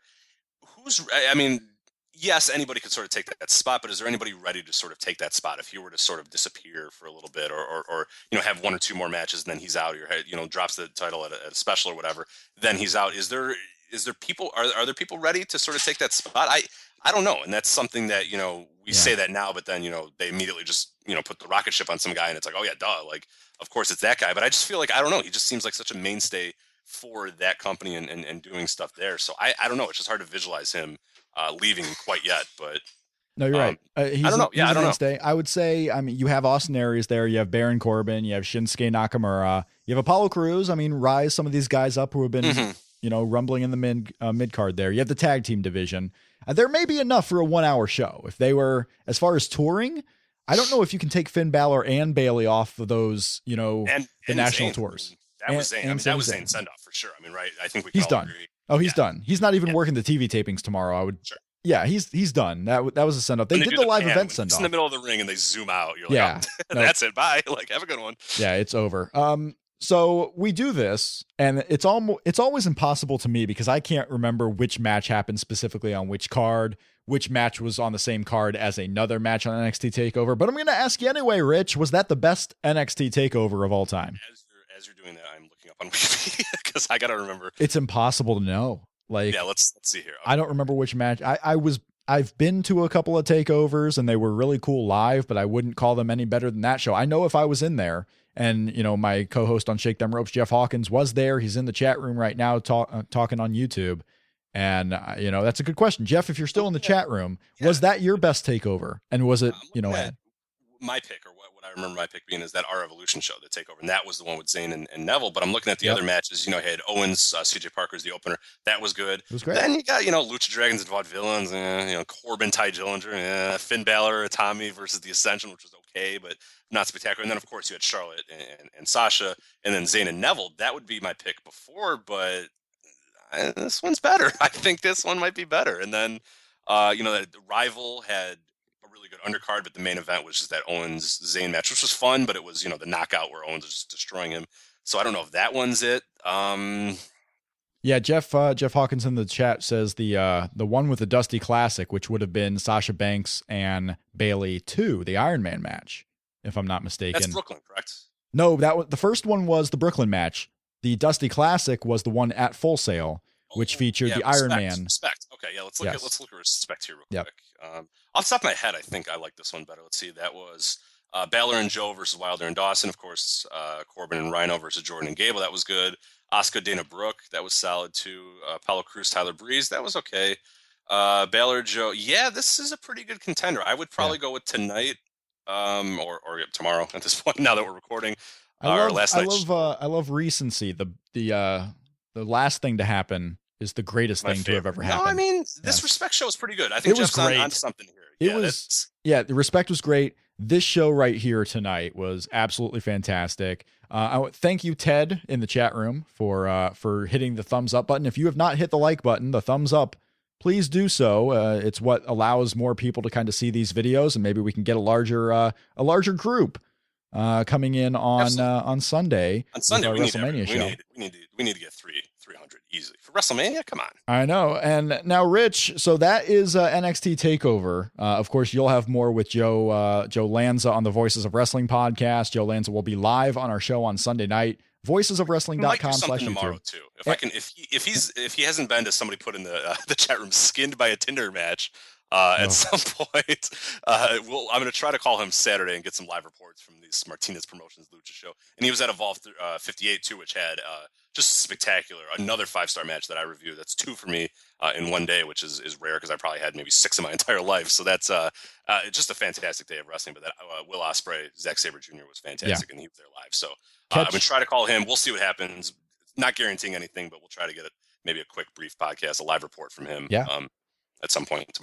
yes, anybody could sort of take that spot, but is there anybody ready to sort of take that spot if he were to sort of disappear for a little bit, or have one or two more matches and then he's out, or drops the title at a special or whatever, then he's out? Is there people, are there people ready to sort of take that spot? I don't know, and that's something that we say that now, but then they immediately just put the rocket ship on some guy, and it's like, oh yeah, duh, like of course it's that guy. But I just feel like, I don't know, he just seems like such a mainstay for that company and doing stuff there. So I don't know, it's just hard to visualize him leaving quite yet. But no, you're right. I don't know. I don't know. I would say, you have Austin Aries there, you have Baron Corbin, you have Shinsuke Nakamura, you have Apollo Crews. Rise some of these guys up who have been rumbling in the mid card there. You have the tag team division. There may be enough for a 1 hour show. If they were, as far as touring, I don't know if you can take Finn Balor and Bayley off of those, the national tours. That was Zayn. That was Zayn's send off for sure. Right? I think he's done. Agree. Oh, he's done. He's not even working the TV tapings tomorrow. Sure. Yeah, he's done. That was a send off. They did the live event send off. It's in the middle of the ring and they zoom out. You're like, that's it. Bye. Like, have a good one. Yeah, it's over. So we do this, and it's always impossible to me because I can't remember which match happened specifically on which card, which match was on the same card as another match on NXT TakeOver. But I'm going to ask you anyway, Rich, was that the best NXT TakeOver of all time? As you're doing that, I'm looking up on Wikipedia because I got to remember. It's impossible to know. Like, yeah, let's see here. Okay. I don't remember which match. I've been to a couple of takeovers and they were really cool live, but I wouldn't call them any better than that show. I know if I was in there, and my co-host on Shake Them Ropes, Jeff Hawkins, was there. He's in the chat room right now talking on YouTube. And that's a good question. Jeff, if you're still in the chat room, was that your best takeover? And was it, my pick, or what I remember my pick being, is that Our Evolution show, the takeover. And that was the one with Zayn and Neville. But I'm looking at the other matches, had Owens, CJ Parker's the opener. That was good. It was great. Then you got, Lucha Dragons and Vaudevillains, Corbin, Ty Dillinger, Finn Balor, Tommy versus the Ascension, which was okay, but not spectacular. And then, of course, you had Charlotte and Sasha, and then Zayn and Neville. That would be my pick before, but this one's better. I think this one might be better. And then, the Rival had a really good undercard, but the main event was just that Owens-Zayn match, which was fun, but it was, the knockout where Owens was just destroying him. So I don't know if that one's it. Yeah, Jeff Hawkins in the chat says the one with the Dusty Classic, which would have been Sasha Banks and Bayley 2, the Iron Man match, if I'm not mistaken. That's Brooklyn, correct? No, the first one was the Brooklyn match. The Dusty Classic was the one at Full Sail, which featured the Iron Man. Respect. Okay, yeah, let's look at Respect here real quick. Off the top of my head, I think I like this one better. Let's see. That was Balor and Joe versus Wilder and Dawson. Of course, Corbin and Rhino versus Jordan and Gable. That was good. Asuka, Dana Brooke. That was solid too. Apollo Crews, Tyler Breeze. That was okay. Balor, Joe. Yeah, this is a pretty good contender. I would probably go with tonight, or tomorrow at this point. Now that we're recording. I love recency. The last thing to happen is the greatest thing to have ever happened. No, this Respect show is pretty good. I think Jeff's on something here. The Respect was great. This show right here tonight was absolutely fantastic. Thank you, Ted, in the chat room for hitting the thumbs up button. If you have not hit the like button, the thumbs up, please do so. It's what allows more people to kind of see these videos, and maybe we can get a larger group coming in on Sunday. On Sunday, we need to get 300 easily for WrestleMania. Come on. I know. And now, Rich, so that is NXT TakeOver. Of course, you'll have more with Joe Lanza on the Voices of Wrestling podcast. Joe Lanza will be live on our show on Sunday night. voicesofwrestling.com/YouTube tomorrow too. If he hasn't been, as somebody put in the chat room, skinned by a Tinder match. At some point, I'm going to try to call him Saturday and get some live reports from this Martinez Promotions Lucha show. And he was at Evolve 58 too, which had just spectacular. Another 5-star match that I reviewed. That's 2 for me in one day, which is rare because I probably had maybe 6 in my entire life. So that's just a fantastic day of wrestling. But that Will Ospreay, Zack Sabre Jr. was fantastic, and he was there live. So I'm going to try to call him. We'll see what happens. Not guaranteeing anything, but we'll try to get maybe a quick, brief podcast, a live report from him at some point tomorrow.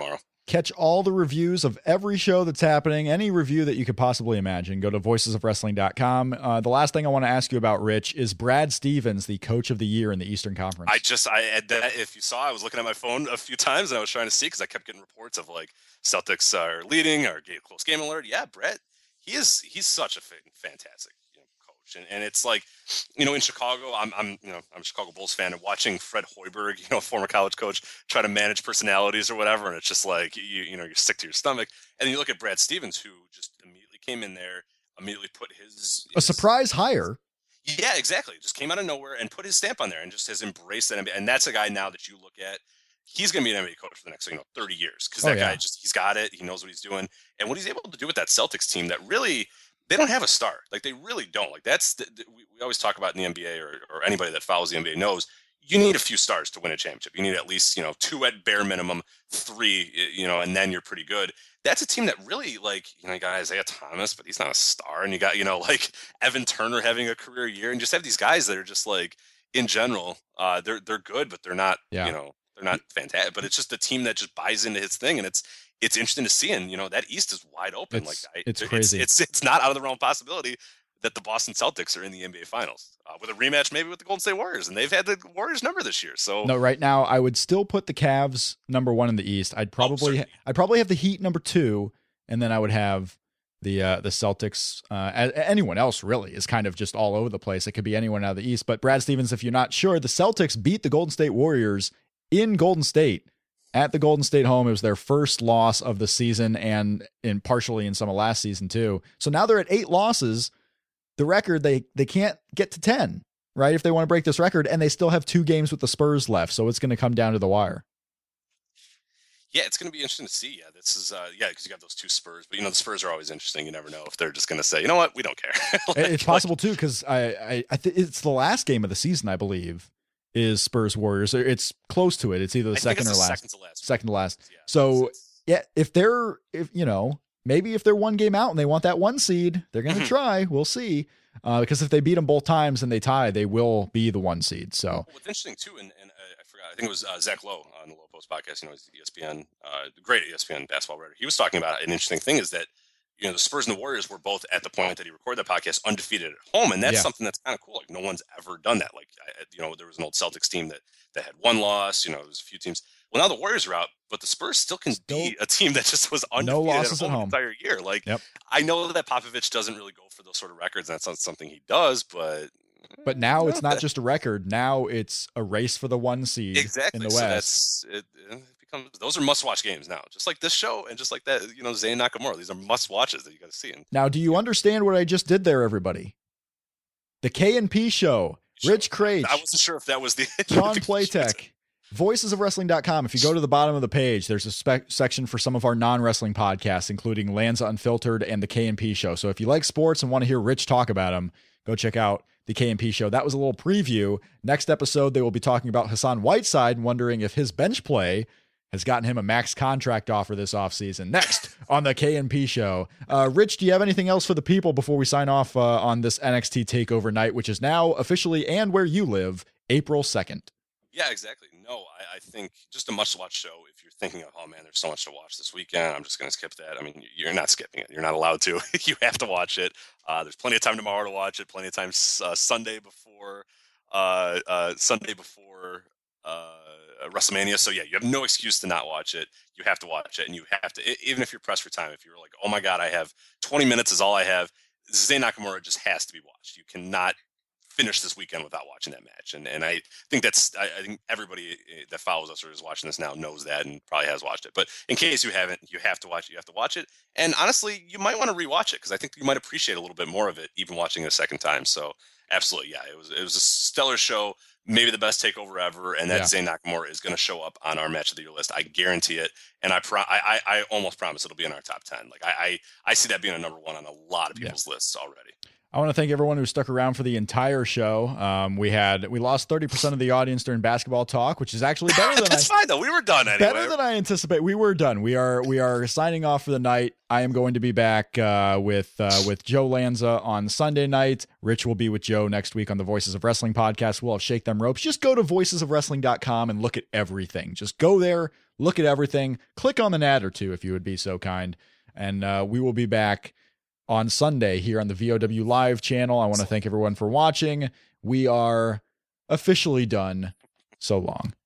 Catch all the reviews of every show that's happening, any review that you could possibly imagine. Go to voicesofwrestling.com. The last thing I want to ask you about, Rich, is Brad Stevens, the coach of the year in the Eastern Conference. If you saw, I was looking at my phone a few times and I was trying to see because I kept getting reports of like Celtics are leading or close game alert. Yeah, Brad, he's such a fantastic coach. And it's like, in Chicago, I'm a Chicago Bulls fan, and watching Fred Hoiberg, former college coach, try to manage personalities or whatever, and it's just like you're sick to your stomach. And then you look at Brad Stevens, who just immediately came in there, immediately put his surprise hire. Yeah, exactly. Just came out of nowhere and put his stamp on there, and just has embraced that. And that's a guy now that you look at. He's going to be an NBA coach for the next 30 years because that guy he's got it. He knows what he's doing, and what he's able to do with that Celtics team that really. They don't have a star. Like, they really don't. Like, that's we always talk about in the NBA, or anybody that follows the NBA knows, you need a few stars to win a championship. You need at least, 2 at bare minimum, 3, and then you're pretty good. That's a team that really, like, you got Isaiah Thomas, but he's not a star. And you got, like Evan Turner having a career year, and just have these guys that are just like, in general, they're good, but they're not, they're not fantastic. But it's just a team that just buys into his thing, and it's interesting to see, and that East is wide open. It's crazy. It's not out of the realm of possibility that the Boston Celtics are in the NBA Finals with a rematch, maybe with the Golden State Warriors, and they've had the Warriors number this year. So no, right now I would still put the Cavs number 1 in the East. I'd probably have the Heat number 2, and then I would have the Celtics. Anyone else really is kind of just all over the place. It could be anyone out of the East. But Brad Stevens, if you're not sure, the Celtics beat the Golden State Warriors in Golden State. At the Golden State home. It was their first loss of the season, and partially in some of last season too. So now they're at 8 losses. The record, they can't get to 10, right? If they want to break this record, and they still have 2 games with the Spurs left. So it's going to come down to the wire. Yeah, it's going to be interesting to see. Yeah, this is because you got those 2 Spurs, but the Spurs are always interesting. You never know if they're just going to say, you know what, we don't care. It's possible too, because I think it's the last game of the season, I believe. Is Spurs Warriors. It's close to it. It's either the second or last. Second to last. Yeah, so if maybe if they're 1 game out and they want that 1 seed, they're going to try. We'll see. Because if they beat them both times and they tie, they will be the 1 seed. So what's interesting too, and I forgot, I think it was Zach Lowe on the Lowe Post podcast. He's ESPN, great ESPN basketball writer. He was talking about an interesting thing is that the Spurs and the Warriors were both at the point that he recorded that podcast undefeated at home. And that's something that's kind of cool. Like, no one's ever done that. Like, there was an old Celtics team that had 1 loss, there was a few teams. Well, now the Warriors are out, but the Spurs still can be a team that just was undefeated no losses at home the entire year. Like, I know that Popovich doesn't really go for those sort of records. And that's not something he does, but now it's not just a record. Now it's a race for the 1 seed in the West. So those are must-watch games now, just like this show and just like that, Zayn Nakamura. These are must-watches that you got to see. Now, do you understand what I just did there, everybody? The K&P show. Rich Kraetsch. I wasn't sure if that was the Sean Playtech. Voicesofwrestling.com. If you go to the bottom of the page, there's a section for some of our non-wrestling podcasts, including Lanza Unfiltered and the K&P show. So if you like sports and want to hear Rich talk about them, go check out the K&P show. That was a little preview. Next episode, they will be talking about Hassan Whiteside and wondering if his bench play has gotten him a max contract offer this offseason. Next on the K&P show. Rich, do you have anything else for the people before we sign off on this NXT TakeOver night, which is now officially, and where you live, April 2nd? Yeah, exactly. No, I think just a much-to-watch show. If you're thinking of, oh, man, there's so much to watch this weekend, I'm just going to skip that. I mean, you're not skipping it. You're not allowed to. You have to watch it. There's plenty of time tomorrow to watch it, plenty of time Sunday before WrestleMania. So yeah, you have no excuse to not watch it. You have to watch it, and you have to, even if you're pressed for time, if you're like, oh my God, I have 20 minutes is all I have. Zayn Nakamura just has to be watched. You cannot finish this weekend without watching that match. And I think I think everybody that follows us or is watching this now knows that and probably has watched it. But in case you haven't, you have to watch it. You have to watch it. And honestly, you might want to rewatch it because I think you might appreciate a little bit more of it even watching it a second time. So absolutely, yeah, it was a stellar show. Maybe the best takeover ever, and that Zayn Nakamura is going to show up on our match of the year list. I guarantee it, and I almost promise it'll be in our top 10. Like I see that being a number 1 on a lot of people's lists already. I want to thank everyone who stuck around for the entire show. We lost 30% of the audience during basketball talk, which is actually better than That's fine though. We were done anyway. Better than I anticipate. We were done. We are signing off for the night. I am going to be back with Joe Lanza on Sunday night. Rich will be with Joe next week on the Voices of Wrestling podcast. We'll have Shake Them Ropes. Just go to voicesofwrestling.com and look at everything. Just go there, look at everything. Click on an ad or two if you would be so kind. And we will be back on Sunday here on the VOW Live channel. I want to thank everyone for watching. We are officially done. So long.